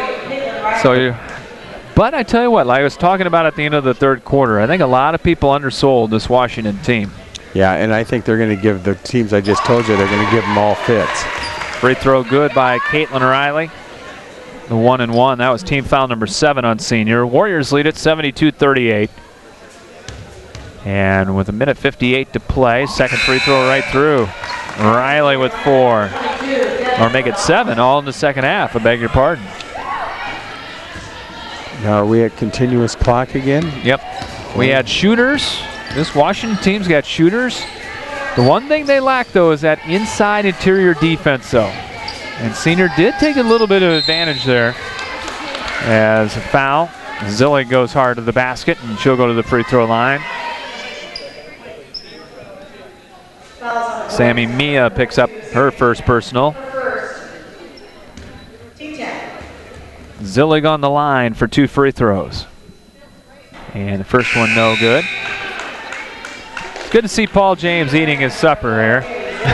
But I tell you what, like I was talking about at the end of the third quarter, I think a lot of people undersold this Washington team. Yeah, and I think they're going to give the teams I just told you, they're going to give them all fits. Free throw good by Caitlin Riley. The 1-and-1. That was team foul number 7 on Senior. Warriors lead it 72-38. And with 1:58 to play, second free throw right through. Riley with 4. Or make it 7, all in the second half. I beg your pardon. Now are we at continuous clock again? Yep. We had shooters. This Washington team's got shooters. The one thing they lack, though, is that inside interior defense, though. And Senior did take a little bit of advantage there. As a foul, Zillig goes hard to the basket, and she'll go to the free throw line. Sammy Mia picks up her first personal. Zillig on the line for 2 free throws. And the first one no good. It's good to see Paul James eating his supper here.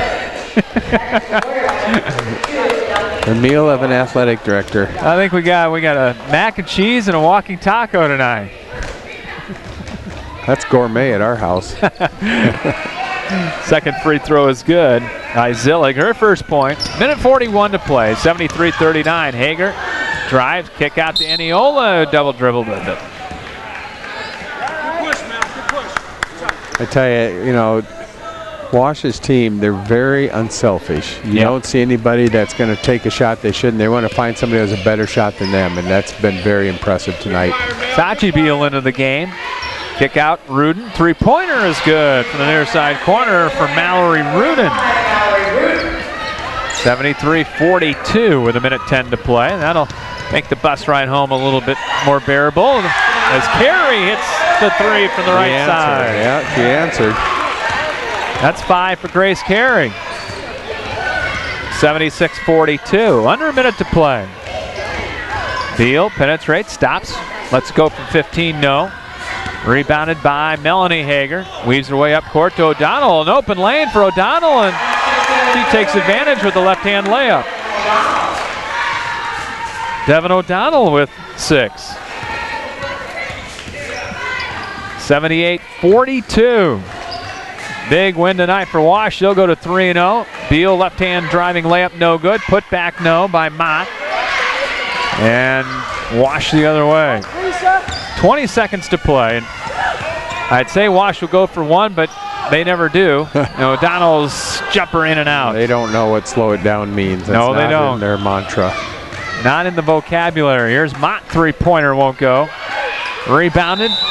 The meal of an athletic director. I think we got a mac and cheese and a walking taco tonight. That's gourmet at our house. Second free throw is good. Zillig, her first point. 1:41 to play. 73-39. Hager drives, kick out to Eniola, double dribbled with it. I tell you, Wash's team, they're very unselfish. You don't see anybody that's going to take a shot they shouldn't. They want to find somebody who has a better shot than them, and that's been very impressive tonight. Sachi Beal into the game. Kick out, Rudin. Three-pointer is good from the near side corner for Mallory Rudin. 73-42 with 1:10 to play. That'll make the bus ride home a little bit more bearable as Carey hits the 3 from the right side. Yeah, she answered. That's 5 for Grace Carey. 76-42. Under a minute to play. Beal penetrates, stops. Let's go from 15, no. Rebounded by Melanie Hager. Weaves her way up court to O'Donnell. An open lane for O'Donnell, and she takes advantage with the left-hand layup. Devin O'Donnell with 6. 78-42. Big win tonight for Wash. They'll go to 3-0. Beal left-hand driving layup, no good. Put back, no, by Mott. And Wash the other way. 20 seconds to play. I'd say Wash will go for 1, but they never do. O'Donnell's jumper in and out. They don't know what slow it down means. That's no, they not don't. In their mantra. Not in the vocabulary. Here's Mott, three-pointer won't go. Rebounded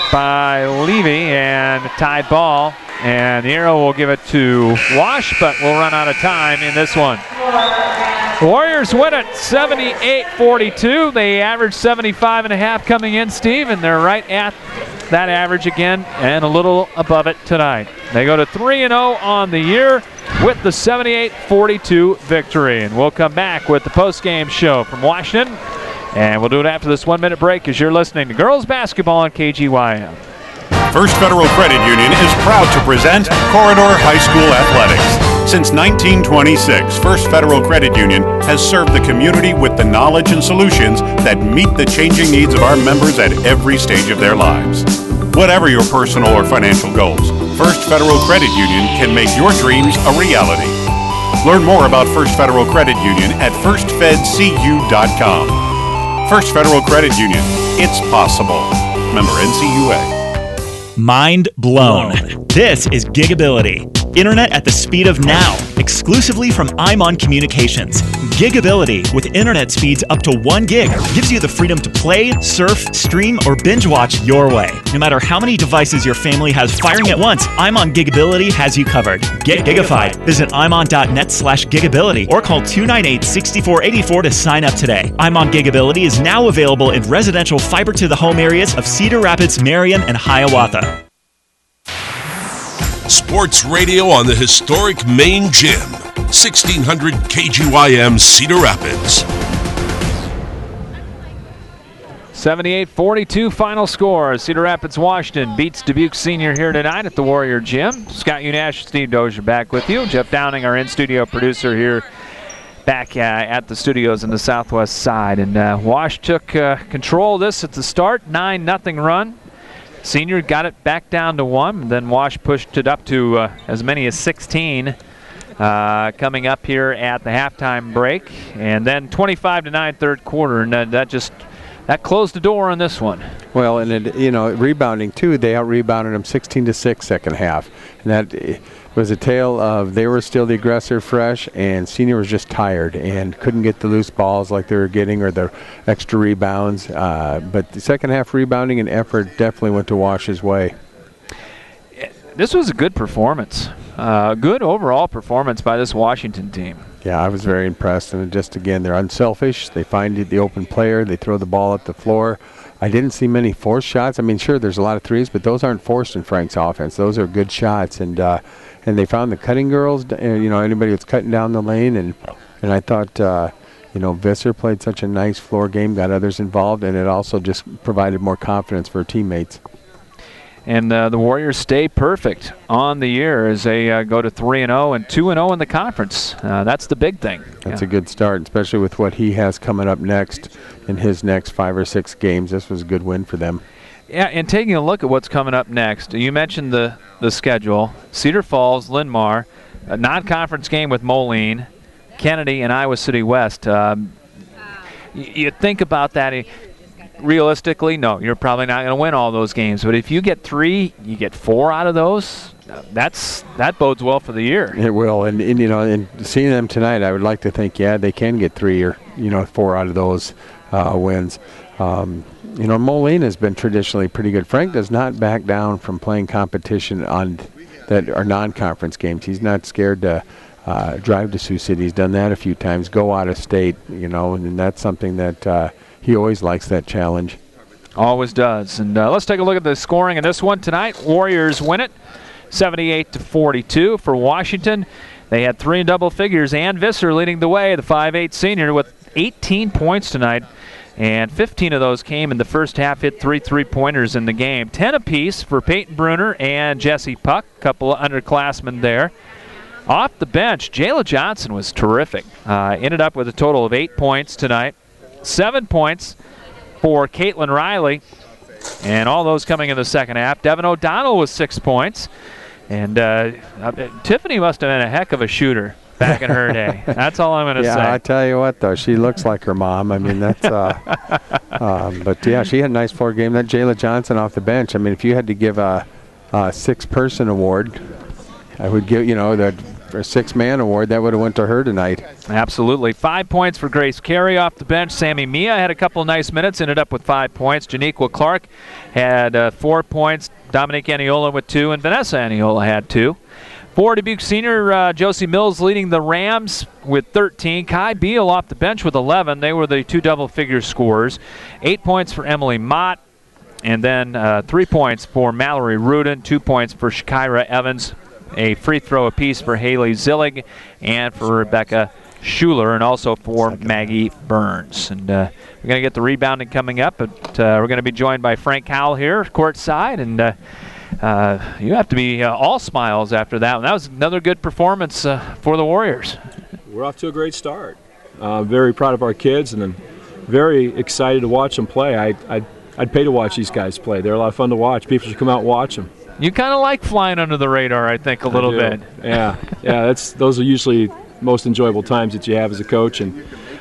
by Levy, and tied ball. And the arrow will give it to Wash, but we'll run out of time in this one. The Warriors win it 78-42. They average 75.5 coming in, Steve, and they're right at that average again and a little above it tonight. They go to 3-0 on the year with the 78-42 victory. And we'll come back with the post-game show from Washington. And we'll do it after this 1-minute break as you're listening to girls basketball on KGYM. First Federal Credit Union is proud to present Corridor High School Athletics. Since 1926, First Federal Credit Union has served the community with the knowledge and solutions that meet the changing needs of our members at every stage of their lives. Whatever your personal or financial goals, First Federal Credit Union can make your dreams a reality. Learn more about First Federal Credit Union at firstfedcu.com. First Federal Credit Union. It's possible. Member NCUA. Mind blown. This is Gigability. Internet at the speed of now, exclusively from IMON Communications. Gigability, with internet speeds up to 1 gig, gives you the freedom to play, surf, stream, or binge watch your way. No matter how many devices your family has firing at once, IMON Gigability has you covered. Get gigified. Visit imon.net/gigability or call 298-6484 to sign up today. IMON Gigability is now available in residential fiber-to-the-home areas of Cedar Rapids, Marion, and Hiawatha. Sports radio on the historic main gym. 1600 KGYM Cedar Rapids. 78-42 final score. Cedar Rapids, Washington beats Dubuque Senior here tonight at the Warrior Gym. Scott Unash, Steve Dozier back with you. Jeff Downing, our in-studio producer here back at the studios in the southwest side. And Wash took control of this at the start, 9-0 run. Senior got it back down to 1, then Wash pushed it up to as many as 16 coming up here at the halftime break. And then 25-9 third quarter, and that closed the door on this one. Well, and rebounding too, they out-rebounded them 16-6 second half. And that was a tale of they were still the aggressor fresh, and Senior was just tired and couldn't get the loose balls like they were getting or the extra rebounds. But the second half rebounding and effort definitely went to Wash's way. This was a good performance. Good overall performance by this Washington team. Yeah, I was very impressed. And just, again, they're unselfish. They find the open player. They throw the ball up the floor. I didn't see many forced shots. I mean, sure, there's a lot of threes, but those aren't forced in Frank's offense. Those are good shots. And they found the cutting girls, anybody that's cutting down the lane. And I thought, Visser played such a nice floor game, got others involved, and it also just provided more confidence for teammates. And the Warriors stay perfect on the year as they go to 3-0 and 2-0 in the conference. That's the big thing. That's a good start, especially with what he has coming up next in his next 5 or 6 games. This was a good win for them. Yeah, and taking a look at what's coming up next, you mentioned the schedule. Cedar Falls, Linn-Mar, a non-conference game with Moline, Kennedy, and Iowa City West. You think about that. Realistically, no, you're probably not going to win all those games. But if you get 3, you get 4 out of those, that bodes well for the year. It will. And seeing them tonight, I would like to think, they can get 3 or 4 out of those wins. Moline has been traditionally pretty good. Frank does not back down from playing competition on that are non-conference games. He's not scared to drive to Sioux City. He's done that a few times. Go out of state, and that's something that. He always likes that challenge. Always does. And let's take a look at the scoring in this one tonight. Warriors win it 78-42 for Washington. They had 3 in double figures. Ann Visser leading the way, the 5'8 senior, with 18 points tonight. And 15 of those came in the first half, hit 3 3-pointers in the game. 10 apiece for Peyton Bruner and Jesse Puck, a couple of underclassmen there. Off the bench, Jayla Johnson was terrific. Ended up with a total of 8 points tonight. 7 points for Caitlin Riley, and all those coming in the second half. Devin O'Donnell with 6 points, and Tiffany must have been a heck of a shooter back in her day. That's all I'm going to say. Yeah, I tell you what, though, she looks like her mom. I mean, that's but yeah, she had a nice floor game. That Jayla Johnson off the bench. I mean, if you had to give a 6-person award, I would give, that a six-man award, that would have went to her tonight. Absolutely. 5 points for Grace Carey off the bench. Sammy Mia had a couple of nice minutes, ended up with 5 points. Janiqua Clark had 4 points. Dominique Aniola with 2, and Vanessa Aniola had 2. For Dubuque Senior, Josie Mills leading the Rams with 13. Kai Beal off the bench with 11. They were the 2 double-figure scorers. 8 points for Emily Mott, and then 3 points for Mallory Rudin, 2 points for Shakira Evans, a free throw apiece for Haley Zillig, and for Rebecca Schuler, and also for Maggie Burns. And we're going to get the rebounding coming up, but we're going to be joined by Frank Howell here courtside, and you have to be all smiles after that one. That was another good performance for the Warriors. We're off to a great start. Very proud of our kids, and I'm very excited to watch them play. I'd pay to watch these guys play. They're a lot of fun to watch. People should come out and watch them. You kind of like flying under the radar, I think, a little bit. Yeah, those are usually most enjoyable times that you have as a coach, and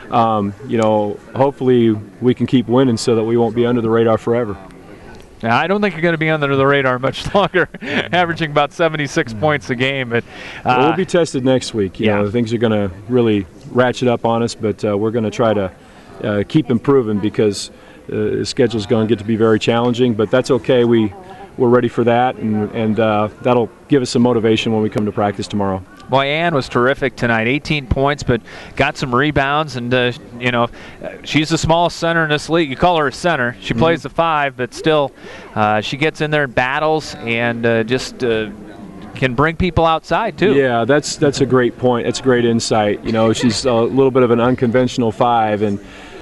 hopefully we can keep winning so that we won't be under the radar forever. Now, I don't think you're going to be under the radar much longer, averaging about 76 points a game. But we'll be tested next week. You know, things are going to really ratchet up on us, but we're going to try to keep improving because the schedule is going to get to be very challenging. But that's okay. We're ready for that, and that'll give us some motivation when we come to practice tomorrow. Boy, Ann was terrific tonight. 18 points, but got some rebounds. And, she's the smallest center in this league. You call her a center. She plays the 5, but still she gets in there and battles and just can bring people outside, too. Yeah, that's a great point. That's a great insight. She's a little bit of an unconventional 5, and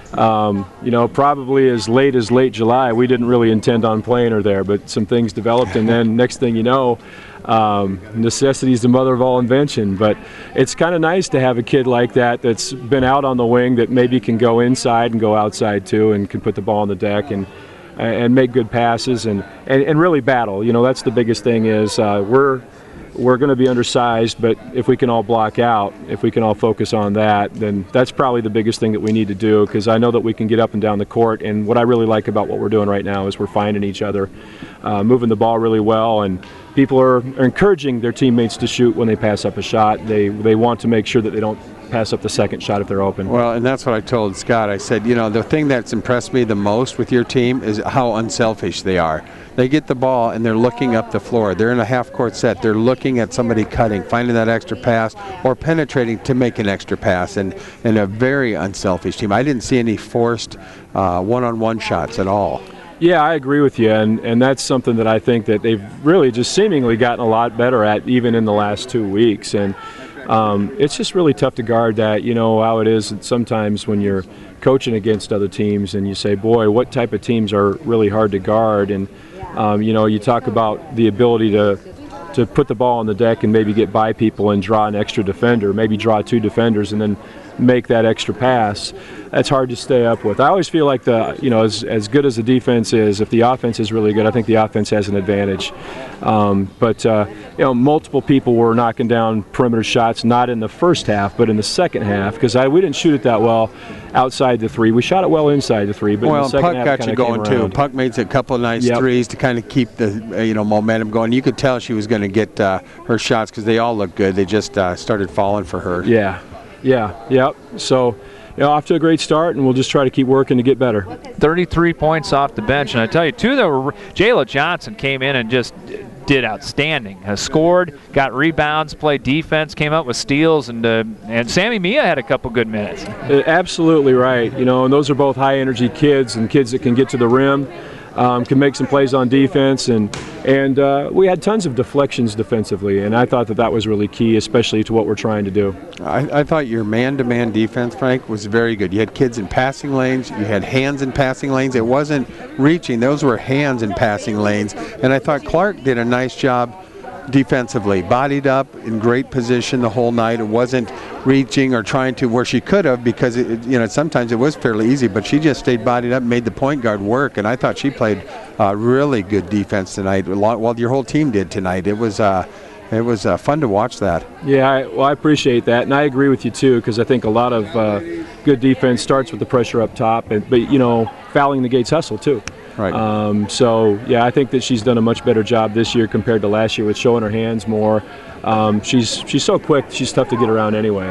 probably as late July, we didn't really intend on playing her there, but some things developed, and then next thing you know, necessity is the mother of all invention. But it's kind of nice to have a kid like that that's been out on the wing that maybe can go inside and go outside too, and can put the ball on the deck and make good passes and really battle. That's the biggest thing is we're going to be undersized, but if we can all block out, if we can all focus on that, then that's probably the biggest thing that we need to do, because I know that we can get up and down the court, and what I really like about what we're doing right now is we're finding each other, moving the ball really well, and people are encouraging their teammates to shoot when they pass up a shot. They want to make sure that they don't pass up the second shot if they're open. Well, and that's what I told Scott. I said, the thing that's impressed me the most with your team is how unselfish they are. They get the ball and they're looking up the floor. They're in a half-court set. They're looking at somebody cutting, finding that extra pass, or penetrating to make an extra pass, and a very unselfish team. I didn't see any forced one-on-one shots at all. Yeah, I agree with you, and that's something that I think that they've really just seemingly gotten a lot better at, even in the last 2 weeks. And it's just really tough to guard that. You know how it is sometimes when you're coaching against other teams and you say, boy, what type of teams are really hard to guard? And you talk about the ability to put the ball on the deck and maybe get by people and draw an extra defender, maybe draw 2 defenders and then make that extra pass. That's hard to stay up with. I always feel like as good as the defense is, if the offense is really good, I think the offense has an advantage. But multiple people were knocking down perimeter shots, not in the first half, but in the second half, because we didn't shoot it that well outside the 3. We shot it well inside the 3, but in the second half, Puck got you going too. Puck made a couple of nice threes to kind of keep the momentum going. You could tell she was going to get her shots because they all looked good. They just started falling for her. Yeah. So, off to a great start, and we'll just try to keep working to get better. 33 points off the bench, and I tell you, too, Jayla Johnson came in and just did outstanding. Scored, got rebounds, played defense, came up with steals, and Sammy Mia had a couple good minutes. Absolutely right. And those are both high-energy kids and kids that can get to the rim. Can make some plays on defense, and we had tons of deflections defensively, and I thought that was really key, especially to what we're trying to do. I thought your man-to-man defense, Frank, was very good. You had kids in passing lanes, you had hands in passing lanes. It wasn't reaching, those were hands in passing lanes, and I thought Clark did a nice job defensively, bodied up in great position the whole night. It wasn't reaching or trying to where she could have, because sometimes it was fairly easy, but she just stayed bodied up, made the point guard work, and I thought she played really good defense tonight. Well, your whole team did tonight. It was fun to watch that. Yeah, I appreciate that, and I agree with you too, because I think a lot of good defense starts with the pressure up top, but fouling negates hustle too. Right. So, yeah, I think that she's done a much better job this year compared to last year with showing her hands more. She's so quick. She's tough to get around anyway.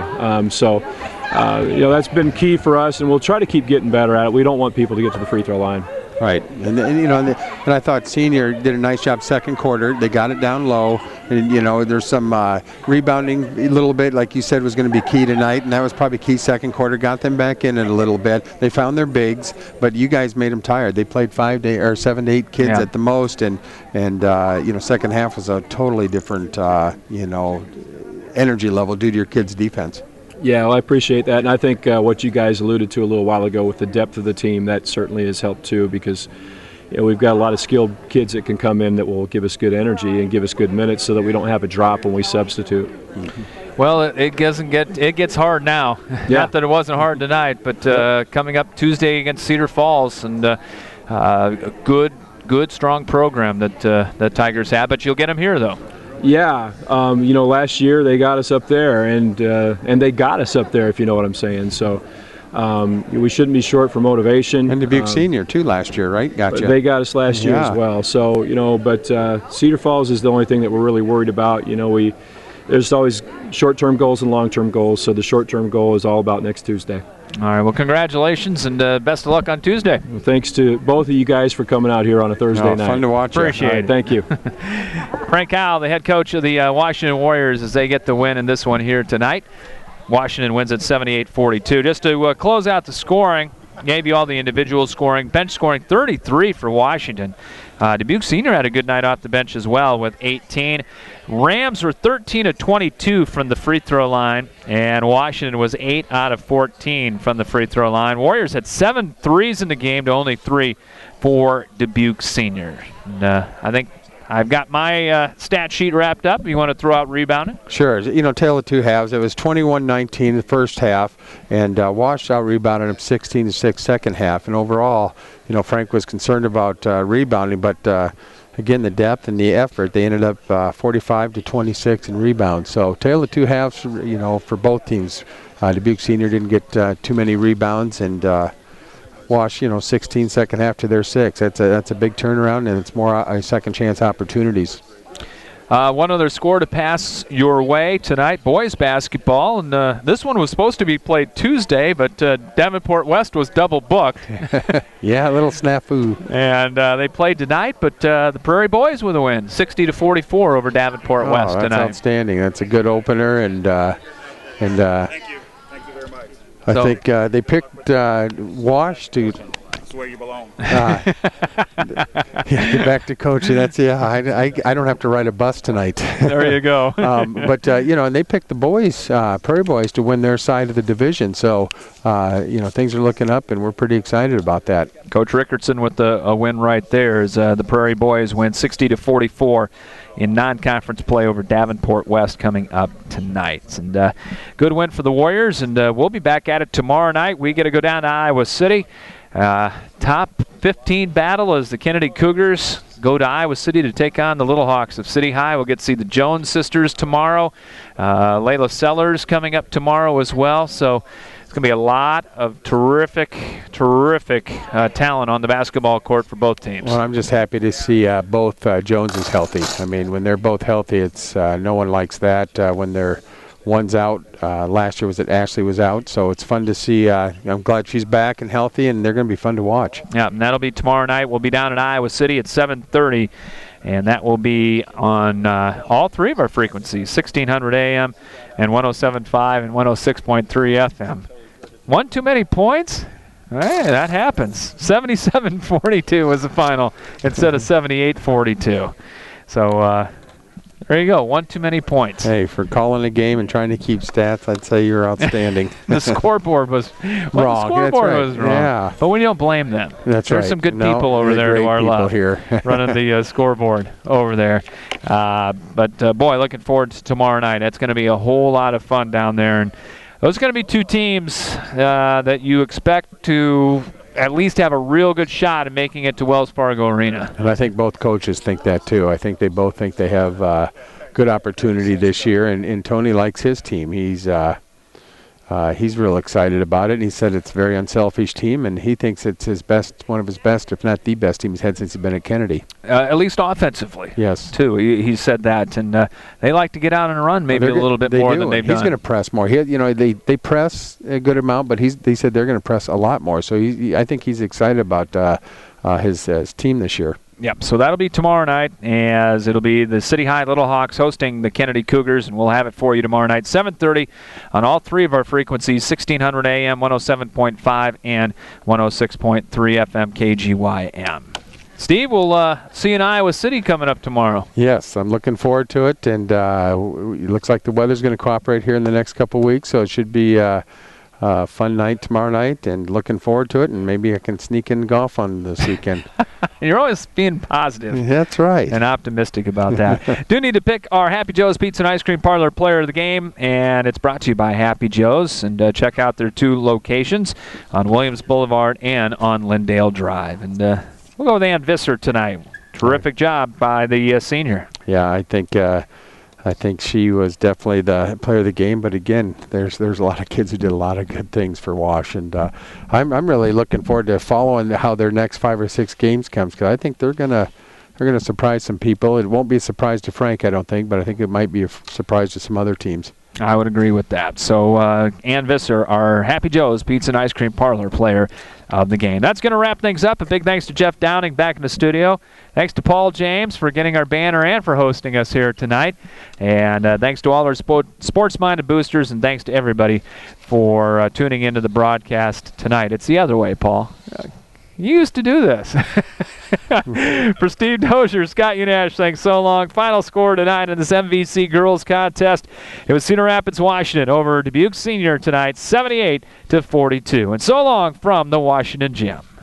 That's been key for us, and we'll try to keep getting better at it. We don't want people to get to the free throw line. Right, and I thought Senior did a nice job second quarter. They got it down low, and there's some rebounding a little bit, like you said, was going to be key tonight, and that was probably key second quarter. Got them back in it a little bit. They found their bigs, but you guys made them tired. They played 7 to 8 kids at the most, and second half was a totally different energy level due to your kids' defense. Yeah, well, I appreciate that, and I think what you guys alluded to a little while ago with the depth of the team, that certainly has helped too, because we've got a lot of skilled kids that can come in that will give us good energy and give us good minutes, so that we don't have a drop when we substitute. Mm-hmm. Well, it gets hard now. Yeah. Not that it wasn't hard tonight, but coming up Tuesday against Cedar Falls, and a good, strong program that Tigers have. But you'll get them here, though. Yeah, last year they got us up there, and they got us up there, if you know what I'm saying. So we shouldn't be short for motivation. And Dubuque Senior too last year, right? Gotcha. They got us last year as well. So but Cedar Falls is the only thing that we're really worried about. There's always short-term goals and long-term goals. So the short-term goal is all about next Tuesday. All right, well, congratulations, and best of luck on Tuesday. Well, thanks to both of you guys for coming out here on a Thursday night. Fun to watch. Appreciate it. Thank you. Frank Howell, the head coach of the Washington Warriors, as they get the win in this one here tonight. Washington wins at 78-42. Just to close out the scoring, gave you all the individual scoring. Bench scoring 33 for Washington. Dubuque Senior had a good night off the bench as well with 18. Rams were 13 of 22 from the free throw line, and Washington was 8 out of 14 from the free throw line. Warriors had 7 threes in the game to only 3 for Dubuque Senior. And, I think I've got my stat sheet wrapped up. You want to throw out rebounding? Sure. Tale of two halves. It was 21-19 the first half, and Wash out rebounded him 16-6 second half. And overall, Frank was concerned about rebounding, but again, the depth and the effort, they ended up 45-26 in rebounds. So tale of two halves, for both teams. Dubuque Senior didn't get too many rebounds, and Wash, 16 second half to their 6. That's a big turnaround, and it's more second chance opportunities. One other score to pass your way tonight, boys basketball, and this one was supposed to be played Tuesday, but Davenport West was double booked. Yeah, a little snafu. And they played tonight, but the Prairie Boys with a win, 60-44 over Davenport West tonight. That's outstanding. That's a good opener, and thank you. Thank you very much. I think they picked Wash to. That's where you belong. Get back to coaching. I don't have to ride a bus tonight. There you go. And they picked the boys, Prairie Boys, to win their side of the division. So, things are looking up, and we're pretty excited about that. Coach Rickardson with a win right there as the Prairie Boys win 60-44 in non-conference play over Davenport West coming up tonight. And good win for the Warriors, and we'll be back at it tomorrow night. We get to go down to Iowa City. Top 15 battle as the Kennedy Cougars go to Iowa City to take on the Little Hawks of City High. We'll get to see the Jones sisters tomorrow. Layla Sellers coming up tomorrow as well. So it's going to be a lot of terrific talent on the basketball court for both teams. Well, I'm just happy to see both Joneses healthy. I mean, when they're both healthy, it's no one likes that. When one's out, last year Ashley was out, so it's fun to see. I'm glad she's back and healthy, and they're going to be fun to watch. Yeah, and that'll be tomorrow night. We'll be down in Iowa City at 7:30, and that will be on all three of our frequencies, 1600 AM and 107.5 and 106.3 FM. One too many points? Hey, that happens. 77-42 was the final instead of 78-42. So, there you go. One too many points. Hey, for calling a game and trying to keep stats, I'd say you're outstanding. The scoreboard was wrong. The scoreboard was wrong. Yeah. But we don't blame them. There's some good people over there to our left here. running the scoreboard over there. Boy, looking forward to tomorrow night. That's going to be a whole lot of fun down there. And those are going to be two teams that you expect to at least have a real good shot at making it to Wells Fargo Arena. And I think both coaches think that too. I think they both think they have good opportunity this year, and Tony likes his team. He's he's real excited about it. And he said it's a very unselfish team, and he thinks it's his best, one of his best, if not the best team he's had since he's been at Kennedy. At least offensively. Yes. Too. He said that, and they like to get out and run maybe a little bit more than they've done. He's going to press more. They press a good amount, but they said they're going to press a lot more. So I think he's excited about his team this year. Yep, so that'll be tomorrow night, as it'll be the City High Little Hawks hosting the Kennedy Cougars, and we'll have it for you tomorrow night, 7:30 on all three of our frequencies, 1600 AM, 107.5, and 106.3 FM KGYM. Steve, we'll see you in Iowa City coming up tomorrow. Yes, I'm looking forward to it, and it looks like the weather's going to cooperate here in the next couple of weeks, so it should be fun night tomorrow night, and looking forward to it, and maybe I can sneak in golf on this weekend. You're always being positive. That's right. And optimistic about that. Do need to pick our Happy Joe's Pizza and Ice Cream Parlor player of the game, and it's brought to you by Happy Joe's. And check out their two locations on Williams Boulevard and on Lindale Drive. And we'll go with Ann Visser tonight. Terrific job by the senior. Yeah, I think she was definitely the player of the game, but again, there's a lot of kids who did a lot of good things for Wash, and I'm really looking forward to following how their next 5 or 6 games comes, because I think they're gonna surprise some people. It won't be a surprise to Frank, I don't think, but I think it might be a surprise to some other teams. I would agree with that. So Ann Visser, our Happy Joe's Pizza and Ice Cream Parlor player of the game. That's going to wrap things up. A big thanks to Jeff Downing back in the studio. Thanks to Paul James for getting our banner and for hosting us here tonight. And thanks to all our sports-minded boosters, and thanks to everybody for tuning into the broadcast tonight. It's the other way, Paul. You used to do this. For Steve Dozier, Scott Unash saying so long. Final score tonight in this MVC girls contest. It was Cedar Rapids, Washington over Dubuque Senior tonight, 78-42. And so long from the Washington Gym.